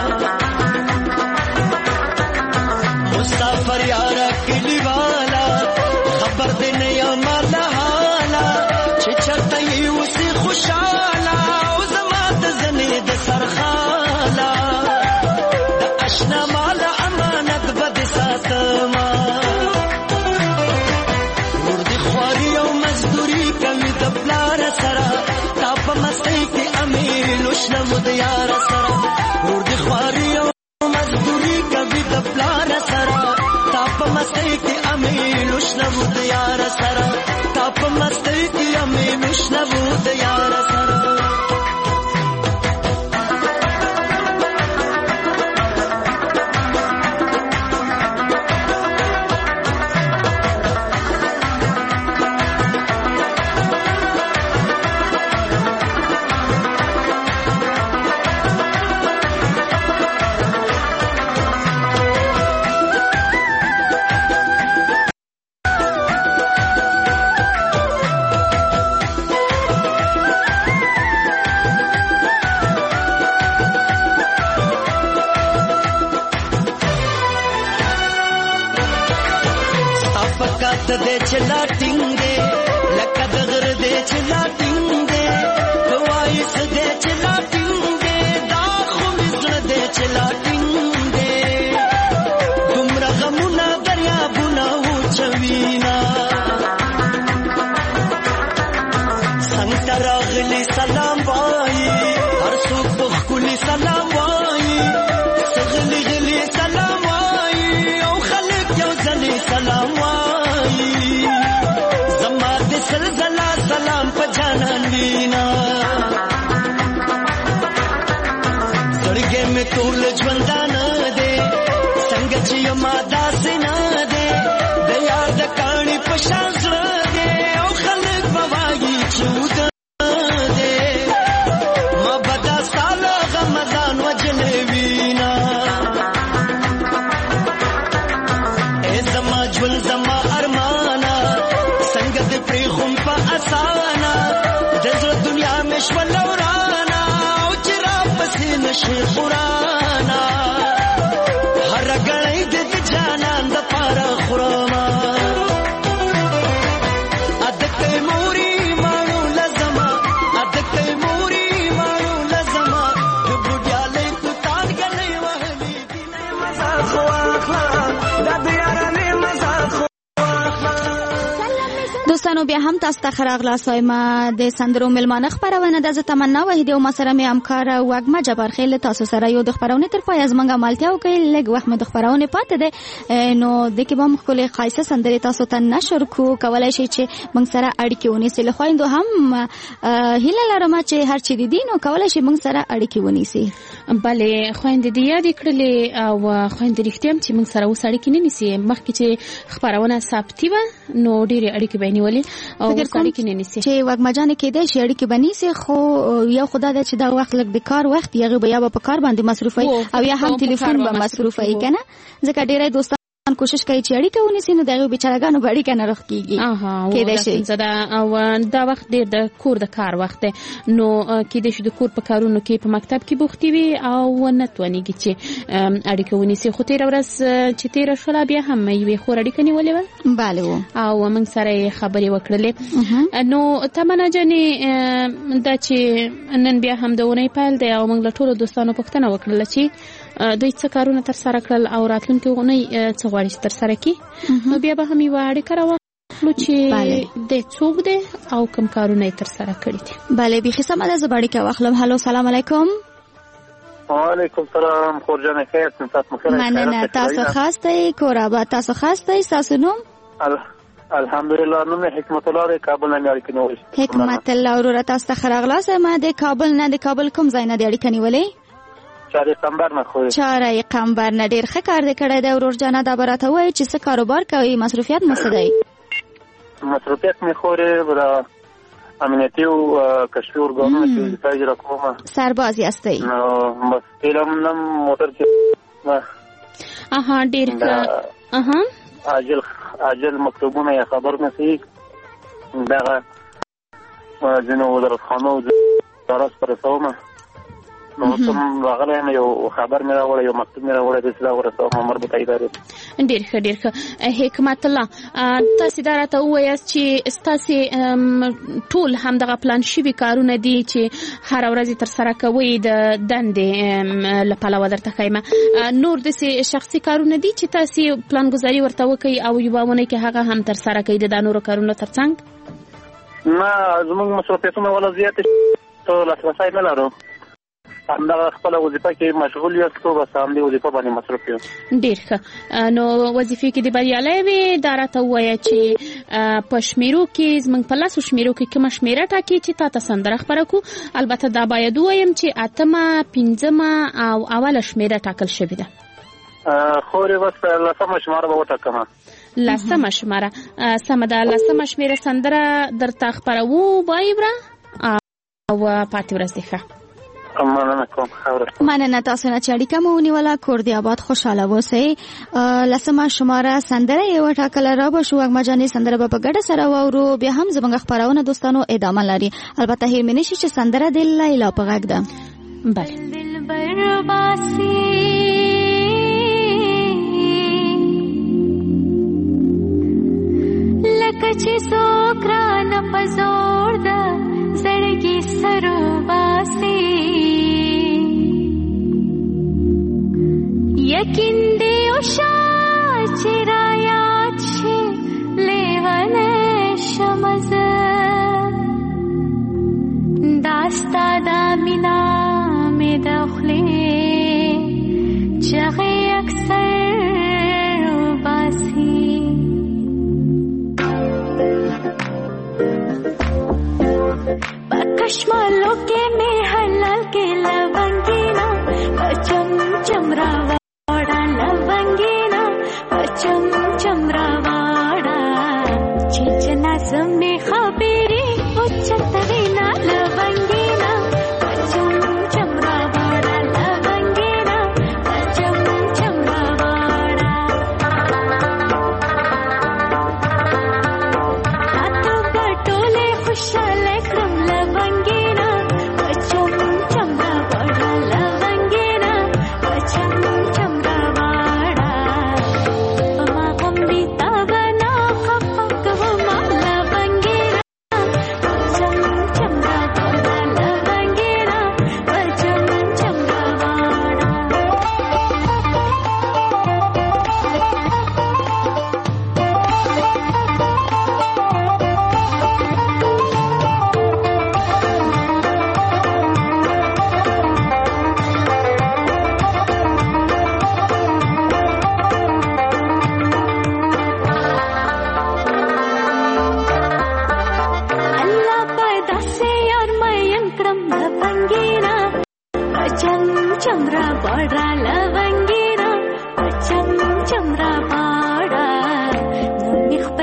L: مسافر یار کلی والا خبر دې نه یم له حالا چې چرته یې وسی خوشاله او زما د زنې د سرخا نمو د یار سره ور د خواري او مزدوري کوي د پلار سره تا په مستی کې امین وشنو د یار سره تا په مستی کې امین وشنو د یار سره دے چلا ٹنگے لکا دغر دے چلا ٹنگے کوائس دے چلا ٹنگے داخو مزر دے چلا ٹنگے گمرا غمونا دریا بنا ہو چوینا سنگتا راغلی سلام وائی ہر سوک بخکلی سلام وائی سغلی غلی سلام وائی او خلق یو زلی سلام وائی زلزلہ سلام پا جانان وینا سرگے میں طول جوندانا دے سنگچی مادا سنا دے دیار دکانی پشان سر دے او خلق بوائی چود دے ما بدا سالا غمد افسانه د زړه دنیا مې شول ورانه او چې را پسې نشي قرانا هر غړې د جانان د پاره خرما ادکه موري مانو لزما ادکه موري مانو لزما د بډیالې تو تان غلې وهلي مزه خو اخلا د بیارانه مزه خو
M: دوستانو بیا هم تاسو ته خراغلاس وایم د سندرو ملمانه خبرونه د تمنا وحید او مسره می همکار وګما جبر خیل تاسو سره یو د خبرونه تر پای از منګه مالتیا او کې لګ وخت د خبرونه پاتې ده نو د کې به مخکله خاصه سندري تاسو ته نشر کو کولای شي چې موږ سره اړیکې ونیسي له خويندو هم هیله لرم چې هر چی دي نو کولای شي موږ سره اړیکې ونیسي
K: بله خويندې دې یاد کړلې او خويندې رښتیا چې موږ سره وسړی کې نه نيسي مخکې چې خبرونه ثابتي و نو ډېری اړیکې بینولې او وسړی کې نه نيسي
M: چې وګمجان کې دې شړې کې بنيسي خو یو خدای دې چې دا وخت لګ د کار وخت یغه بیا په کار باندې مصروفي او یا هم ټلیفون به مصروفي کنه ځکه ډېری دوستان کوشش کوي چې اړیکه ونیسي نو دغه بیچارهګانو باندې کنه رخ کیږي کېدای شي
K: زدا او دا وخت ډېر د کور د کار وخت نو کېدای شي د کور په کارونو کې په مکتب کې بوختي وي او نه توانيږي چې اړیکه ونیسي خو تیر ورځ چې تیر شول بیا هم یوې خور اړیکه نیولې و
M: bale
K: او موږ سره خبرې وکړلې نو تمنا جنې دا چې نن بیا هم د ونې پال دی او موږ له ټولو دوستانو پوښتنه وکړله چې دوی څه کارونه تر سره کړل او راتلونکي غونې څه غواړي تر سره کی نو بیا به هم یو اړیکه راوړو چې د څوک دی او کوم کارونه تر سره کړی دي
M: bale به خصمه د زبړی کې واخلم هالو سلام علیکم
B: وعلیکم سلام خورجان خیر تاسو مخه
M: مننه تاسو خاصه کورابه تاسو خاصه تاسو نوم
B: الحمدلله نوم حکمت الله کابل نه اړیکه نیولې
M: حکمت الله ورته تاسو ته خراغلاس ما د کابل نه د کابل کوم ځای نه د اړیکه نیولې
B: چارې قمبر نه خو
M: چارې قمبر نه ډیر ښه کار دې کړی دی ورور جانه دا براته وای چې څه کاروبار کوي مصروفیت مو څه دی
B: مصروفیت می خوره برا امنیتی او کشفی ارګانونه چې تاجر کومه
M: سرباز یاستئ
B: نو بس فلم نم موټر چې
K: ډیر ښه
B: عاجل مکتوبونه یا خبر نسی دغه جنو درخانو درس پر سومه نو کوم راغله یو خبر مې راوړی یو مکتوب مې راوړی د اصلاح ورسوم مربوطه ادارې
K: ډیر ښه حکمت الله تاسو دا راته وایاست چې تاسو ټول هم دغه پلان شوي کارونه دي چې هر ورځ تر سره کوي د دندې لپاره ودرته خایمه نور د شخصي کارونه دي چې تاسو پلان گذاري ورته وکي او یوونه کې هغه هم تر سره کوي د نورو کارونو ترڅنګ
B: نه زموږ مصروفیتونه ولا زیات ته لاسرسي نه لرو همدا خپل وظیفه کې مشغول یو څو بس هم دی وظیفه باندې مصروف یم
K: ډیر ښه نو وظیفه کې د بریالي وي دا راته وایي چې په شمیرو کې زمنګ په لاسو شمیرو کې کوم شمیره ټاکي چې تاسو سندره خبره کو البته دا باید وایم چې اتمه پنځمه او اوله شمیره ټاکل شوې ده
B: خوري بس لسمه شماره به وټاکم
K: لسمه شماره سم ده لسمه شمیره سندره درته خبرو وایبره او پاتې ورځ دی ښه
M: مننه تاسو نه چاړیکه مو ونیوله کور دی آباد خوشاله اوسئ لسمه شماره سندره یو ټاکل را به شو مجاني سندره په ګډه سره وورو بیا هم زموږ خبرونه دوستانو ادامه لري البته هی منی شي چې سندره د لیلا په غږ ده
K: بله
P: لکه چې سوکرا نه پزور ده زړګي سرو باسي یقین دی او چې را یاد شي لیوانه شمز داستا دا مینا می دخلی چغی اکثر باسی کشمالو کے میں حلال کے لونگینا چم چمرا واڑا لونگینا چم چمرا واڑا چچنا سمے خبری اچترینا لونگینا چم چمرا واڑا لونگینا چم چمرا واڑا ہاتھ بٹولے خوش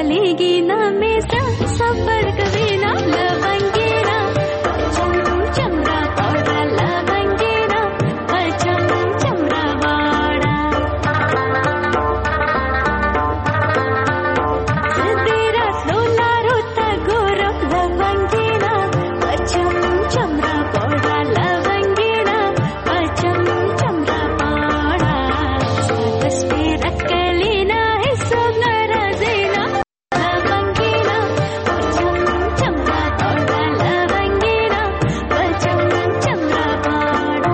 P: चलेगी ना मेरा सफर कभी ना लवंगेरा चम चमरा पौड़ा लवंगेरा चम चमरा वाड़ा तेरा सोला रोता गोरख लवंगेरा चम चमरा पौड़ा लवंगेरा चम चमरा पाड़ा तस्वीर कलीना है सब नाराजेना लवंगेरा चम चमरा पौड़ा लवंगेरा चम चमरा पाड़ा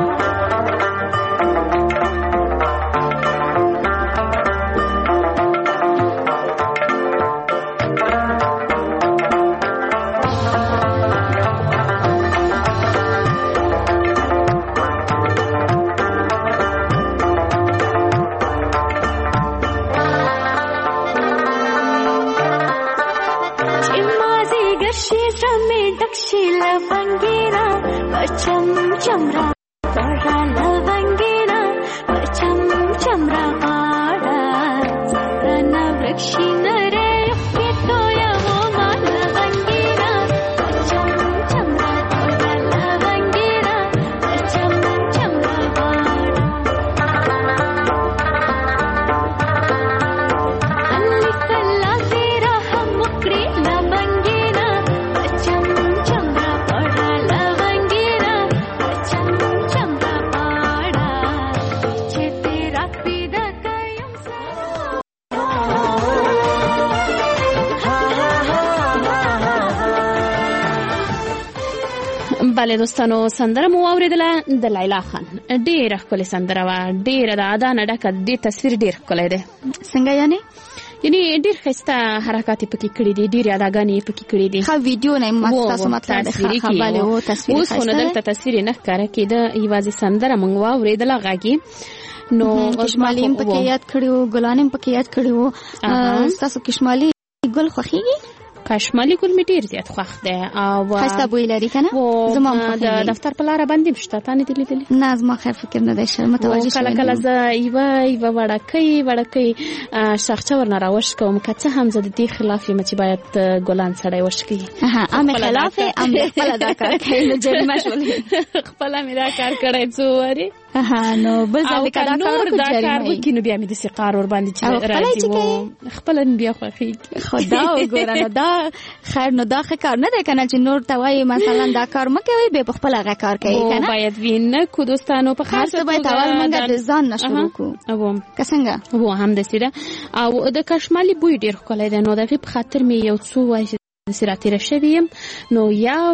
P: चिमाजी गशी श्रमे दक्षी लवंगेरा चम चमरा पौड़ा लवंगेरा चम चमरा पाड़ा रन वृक्षी नरे युक्ति तोया वो मा लवंगेरा चम चमरा पौड़ा लवंगेरा चम चमरा पाड़ा अल्ली कल्ला तेरा हम मुकरी लवंगेरा चम चमरा पौड़ा लवंगेरा चम चमरा पाड़ा पीछे तेरा पीदा कयूं
K: بله دوستانو سندره مو اوریدله د لیلا خان ډیره ښکلې سندره وه ډیره د ادا نه ډکه دې تصویر ډیر ښکلی دی
M: څنګه یعنی
K: ډیر ښایسته حرکات یې پکې کړي دي ډیرې اداګانې یې پکې کړي دي
M: ښه ویډیو نه تاسو مطلب ده ښه بله و تصویر
K: اوس خو نو دلته تصویر یې نه ښکاره کېده یوازې سندره موږ واورېدله غږ یې نو
M: کشمالي هم پکې یاد کړي وو ګلان هم پکې یاد کړي وو ستاسو کشمالي ګل خوښېږي
K: کشمالي ګل مې ډیر زیات خوښ دی او
M: ښایسته بوی لري که نه زما هم
K: د دفتر په لاره باندې هم شته تا نه دي لیدلي
M: نه زما خیر فکر نه دی متوجه شوی
K: کله کله زه یوه وړکۍ شاخچه ورنه راوشکوم که څه هم زه د دې خلاف یم چې باید ګلان سړی وشکي
M: امې خلاف یې امې خپله دا کار کوي نو جریمه شولې
K: خپله مې دا کار کړی څو وارې
M: نو بل ځل که دا کار
K: وکړي نو بیا مې داسې قار ورباندې چې راځي خپله مې بیا خوښېږي
M: خو دا وګوره نو دا خیر نو دا ښه کار نه دی که نه چې نور ته وایي مثلا دا کار مه کوئ بیا په خپله هغه کار کوي که نه
K: باید وین نه کړو دوستانو په خاص
M: توګه باید اول موږ د ځان نه شروع کړو که څنګه
K: همداسې ده او د کشمالي بوی ډېر ښکلی دی نو د هغې په خاطر مې یو څو وایي چې داسې راتېره شوي یم نو یو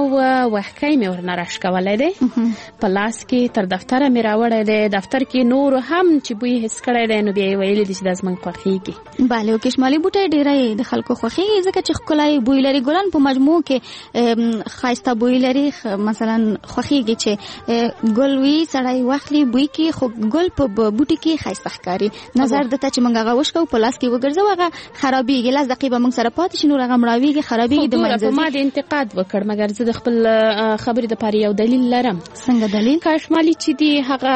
K: وښکی مې ورنه راښکولی دی په لاس کې تر دفتره مې راوړی دی دفتر کې نورو هم چې بوی حس کړی دی نو بیا یې ویلي دي چې دا زموږ خوښېږي
M: بله او کشمالي بوټی ډېری د خلکو خوښېږي ځکه چې ښکلی بوی لري ګلان په مجموع کې ښایسته بوی لري مثلا خوښېږي چې ګل وي سړی واخلي بوی کې خو ګل په بوټي کې ښایسته ښکاري نظر دته چې موږ هغه وشکو په لاس کې وګرځو هغه خرابېږي 10 دقیقې به موږ سره پاتې شي نور هغه مړاوېږي خرابېږي د منځ
K: ما د انتقاد وکړ مګر زه د خپل خبرې دپاره یو دلیل لرم
M: څنګه دلیل
K: کشمالي چې دی هغه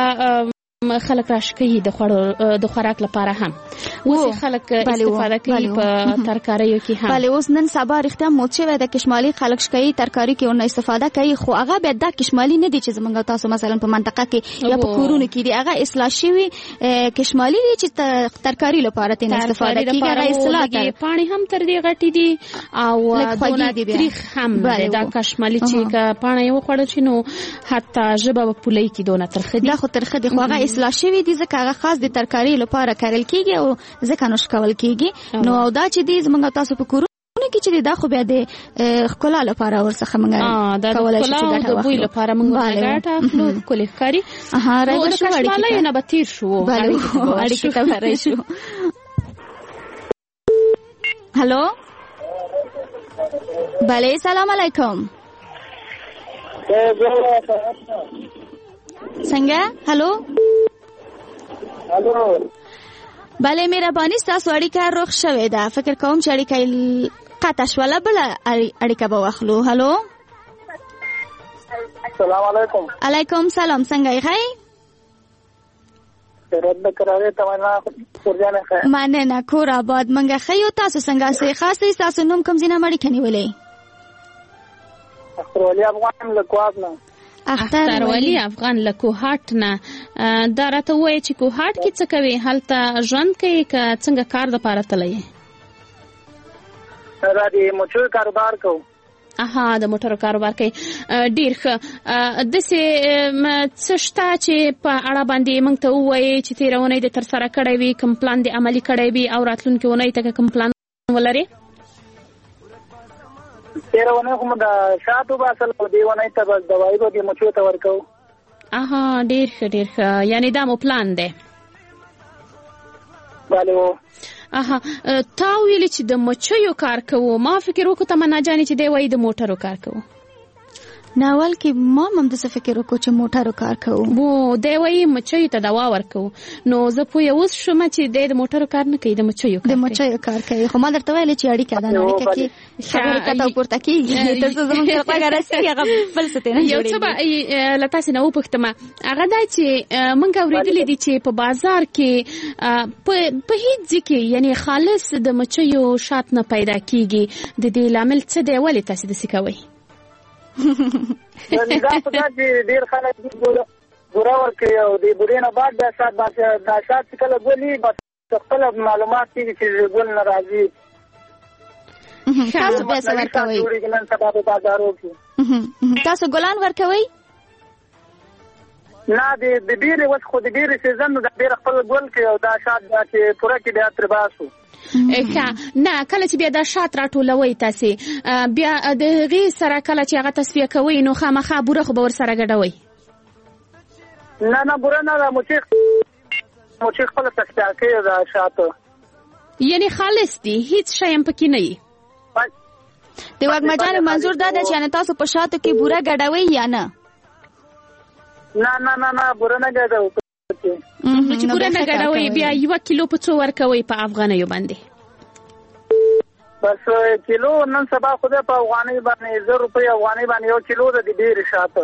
K: خلک راشکوي د خوراک لپاره هم اوس خلک استفاده کوي په ترکاریو کې هم
M: بله اوس نن سبا رښتیا مود شوی د کشمالي خلک شکوي ترکاري کې ورنه استفاده کوي خو هغه بیا دا کشمالي نه دی چې زموږ تاسو مثلا په منطقه کې یا په کورونو کې دی هغه اصلاح شوي کشمالي دی چې ترکاري لپاره ترې استفاده کېږي هغه اصلاح کوي
K: پاڼې هم تر دې غټې دي او دونه تریخ هم دا کشمالي چې پاڼه یې وخوړل شي نو حتی ژبه به پولۍ کې دونه ترخه دي
M: دا خو ترخه دي خو هغه اصلاح شوی دي ځکه هغه خاص د ترکاري لپاره کارل کېږي او ځکه نوش کول کېږي نو او دا چې دي زموږ تاسو په کورونو کې چې دا خو بیا د ښکلا لپاره ورڅخه موږ کولی شو چې ګټه واخلو
K: د بوی لپاره موږ ګټه اخلو ښکلې ښکاري
M: راځه شو
K: کشمالیو نه به تېر شو
M: اړیکې ته به راشو هلو بله سلام علیکم څنګه هلو بله مهرباني ستاسو اړیکه روغ شوې ده فکر کوم چې اړیکه قطع شوله بله اړیکه به واخلو هلو
I: سلام علیکم
M: علیکم سلام څنګه یې ښه
N: رد کراره تمنا ورجانه خیر
M: مننه کور آباد منګه خیو تاسو څنګه سي خاصه تاسو نوم کوم ځینه مړی کني ولې
N: اختر ولی افغان لکواب نه
K: اختر ولی افغان له کوهاټ نه دا راته وایي چې کوهاټ کې څه کوي هلته ژوند کوي که څنګه کار د پاره تللی
N: دا د موټر کاروبار کوو
K: د موټرو کاروبار کوي ډیر ښه داسې څه شته چې په اړه باندې موږ ته ووایي چې تېره اونۍ د ترسره کړی وي کوم پلان د عملي کړی وي او راتلونکې اونۍ ته کوم پلان ولرې
N: تېره اونۍ خو مو د شاتو باسل او دې اونۍ ته بس دوایي به دې مچو ته ورکوو
K: ډېر ښه ډېر ښه یعنې دا مو پلان دی
N: بله و
K: تا ویلې چې د مچیو کار کوو ما فکر وکړو تمنا جانې چې دی وایي د موټرو کار کوو
M: ناول کې ما هم د فکر وکړو چې موټرو کار کوو
K: دی وایي مچیو ته دوا ورکوو نو زه پوهه اوس شوم چې دی د موټرو کار نه کوي د مچیو
M: کار کوي خو ما درته ویلې چې اړیکه ده اړیکه کې خبرې کته پورته کېږي تر څو زموږ سره غږ راسي هغه بل څه نه
K: یو څه به له تاسې نه وپوښتم هغه دا چې موږ اورېدلي دي چې په بازار کې په هېڅ ځای کې یعنې خالص د مچیو شات نه پیدا کېږي د دې لامل څه دی ولې تاسې داسې کوئ
N: نظام په دا چې ډېر خلک بوره ورکوي او د بورې نه بعد دا شات چې کله ګولي بس خپل معلومات کېږي چې ګول نه راځي
M: تاسو پیسې ورکوئ
N: نن سبا په بازارو کې
M: تاسو ګلان ورکوئ
N: نه د بیرې اوس خو د بیرې سیزن نو د بیرې خپل ګول کوي او دا شات چې پوره کې بیا ترې باسو
K: نه کله چې بیا دا شات راټولوي تاسې بیا د هغې سره کله چې هغه تصفیه کوئ نو خامخا بوره خو به ورسره ګډوئ
N: نه بوره نه ده مچۍ خپله تصفیه کوي دا شات
K: یعنې خالص دي هیڅ شی هم پکې نه وي
M: د وږمجانو منظور دا ده چې یعنې تاسو په شاتو کې بوره ګډوئ یا نه
N: نه بوره نه ګډوو
K: چې بوره نه ګډوئ بیا 1 کیلو په څو ورکوئ په افغانیو باندې
N: بس کیلو نن سبا خو په افغانۍ باندې 1000 روپۍ افغانۍ باندې 1 کیلو د ډېرې شاته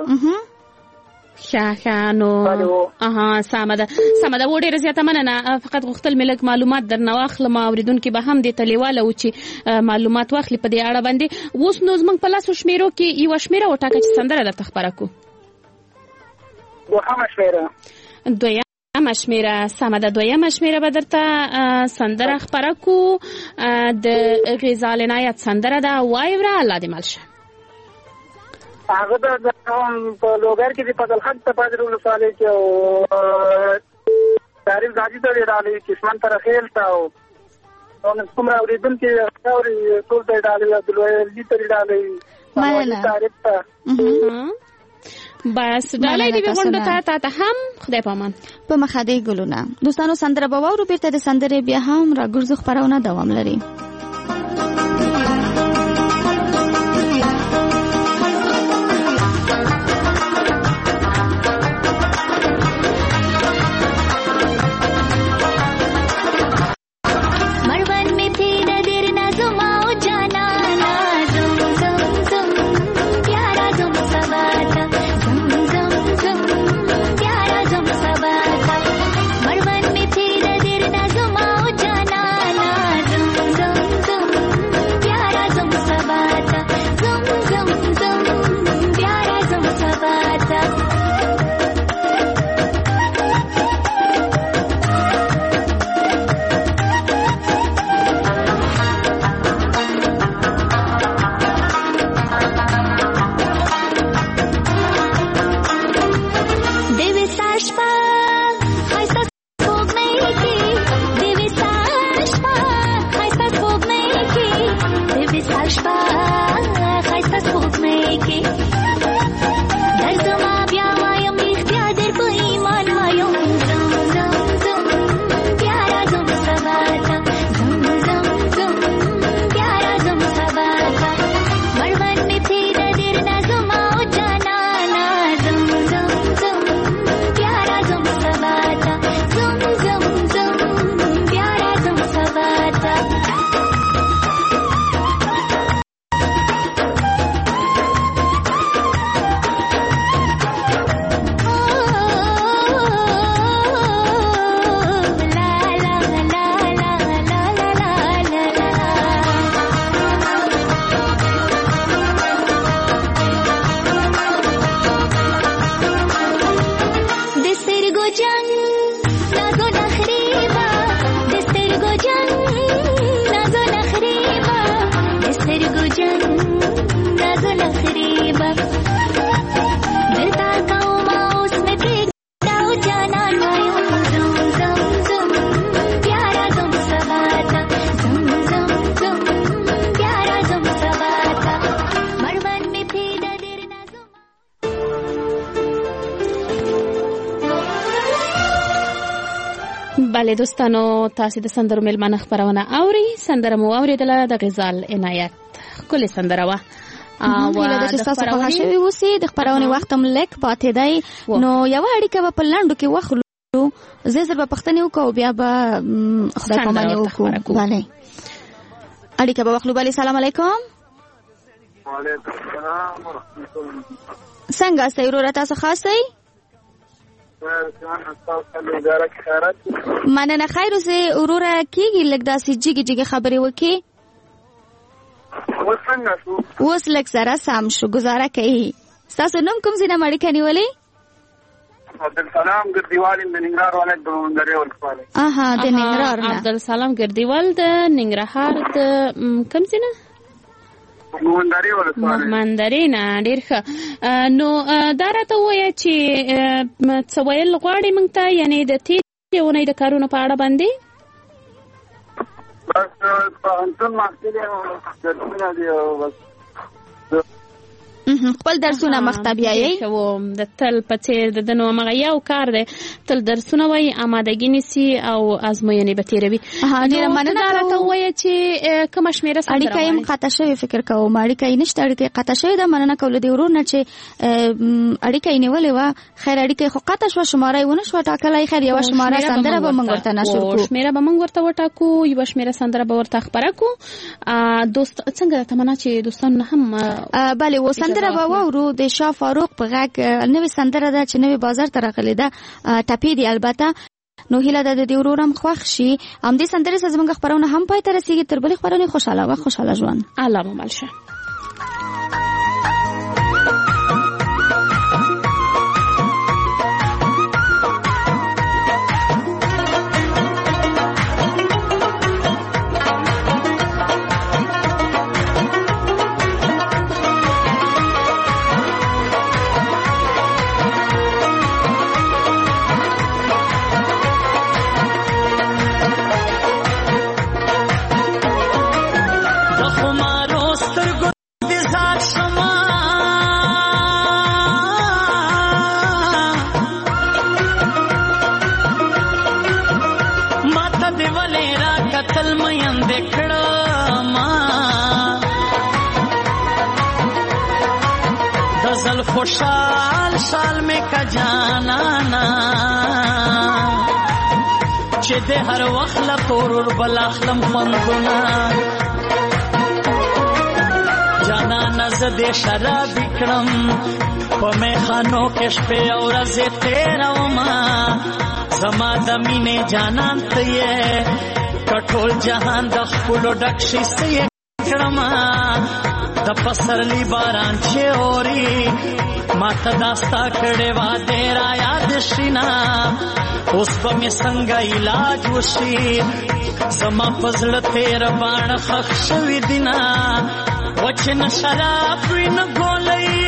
K: ښه نو سمه ده و ډېره زیاته مننه فقط غوښتل مې لږ معلومات درنه واخلم اورېدونکي به هم دې ته لیواله و چې معلومات واخلي په دې اړه باندې اوس نو زموږ په لاسو شمېرو کې یوه شمېره وټاکه چې سندره درته خپره کړو دویمه شمېره سمه ده دویمه شمېره به درته سندره خپره کړو د غزال عنایت سندره ده وایوره الله دې مل شه
N: هغه د په لوګر کې د فضل حق ته پادر ولسوالۍ کې او تعریف غازي ته ډالۍ کشمن تر خیل تا او څومره اورېدونکي اوري ټول ته ډالۍ عبدالوهي ته ډالۍ
M: مننه
N: تعریف ته
K: بس ډالۍ دې غونډه ته هم خدای پامان
M: په مخه دې ګلونه دوستانو سندره به واورو بیرته د سندرې بیا هم راګرځو خپرونه دوام لري
K: بله دوستانو تاسو د سندرو مېلمانه خبرونه اوري سندره مو اوریدله د غزال عنایت ښکلې سندره وه
M: هیله ده چې ستاسو خوښه شوې اوسي د خپرونې وخت هم لږ پاتې دی نو یوه اړیکه به په لنډو کې واخلو زه زر به پوښتنې وکړو بیا به خدای پاماني وکړو بله اړیکه به واخلو بله سلام علیکم
I: وعلیکم السلام ورحمة الله
M: څنګه سئ وروره تاسو ښه سئ مننه خیر اوسې وروره کېږي لږ داسې جګې جګې خبرې وکړي اوس لږ سره سم شو ګزاره کوي ستاسو نوم کوم ځای نه اړیکه نیولې
I: عبدالسلام ګردیوال د ننګرهار ولایت د مومندرې ولسوالۍ
M: د ننګرهار نه
K: عبدالسلام ګردیوال د ننګرهار د کوم ځای نه مومندرې نه ډېر ښه نو دا راته ووایه چې څه ویل غواړې موږ ته یعنې د تېرې اونۍ د کارونو په اړه باندې
I: بس پوهنتون محصل یم درسونه دي او بس
M: خپل درسونه مخته بیایي
K: د تل په څېر د ده نو همغه یو کار دی تل درسونه وایي امادګي نیسي او ازموینې به تېروي
M: ډېره مننه
K: دا راته ووایه چې کومه شمېره سندره
M: اړیکه یې قطع شوې فکر کوم اړیکه یې نشته اړیکه یې قطع شوې ده مننه کوو له دې ورور نه چې اړیکه یې نیولې وه خیر اړیکه یې خو قطع شوه شماره یې ونه شوه ټاکلی خیر یوه شماره سندره به موږ ورته نشر کړو
K: شمېره به موږ ورته وټاکو یوه شمېره سندره به ورته خپره کړو دوست څنګه ده تمنا چې دوستانو نه هم
M: بلې و سندره به واورو د شاه فاروق په غږ نوې سندره ده چې نوې بازار ته راغلې ده ټپې دي البته نو هیله ده د دې ورور هم خوښ شي همدې سندرې سره زموږ خپرونه هم پای ته رسېږي تر بلې خپرونې خوشحاله وخت خوشحاله ژوند
K: الله مو مل شه
L: خوشحال شال میں کا جانانا چې د هر وخت لا تورور بل اخلم خوندونه جانانا زده شراب کړم په میخانو کې شپې او ورځې تیروما زما د مینې جانان ته یې کټول جهان د خپلو ډک شي سې کړم د پسرلی باران چې اوري ما ته داستا کړې وا دې را یاد شینا اوس به مې څنګه علاج وشي زما پزړه تیر باڼه خښ شوي دینا وچ نه شراب وي نه ګولۍ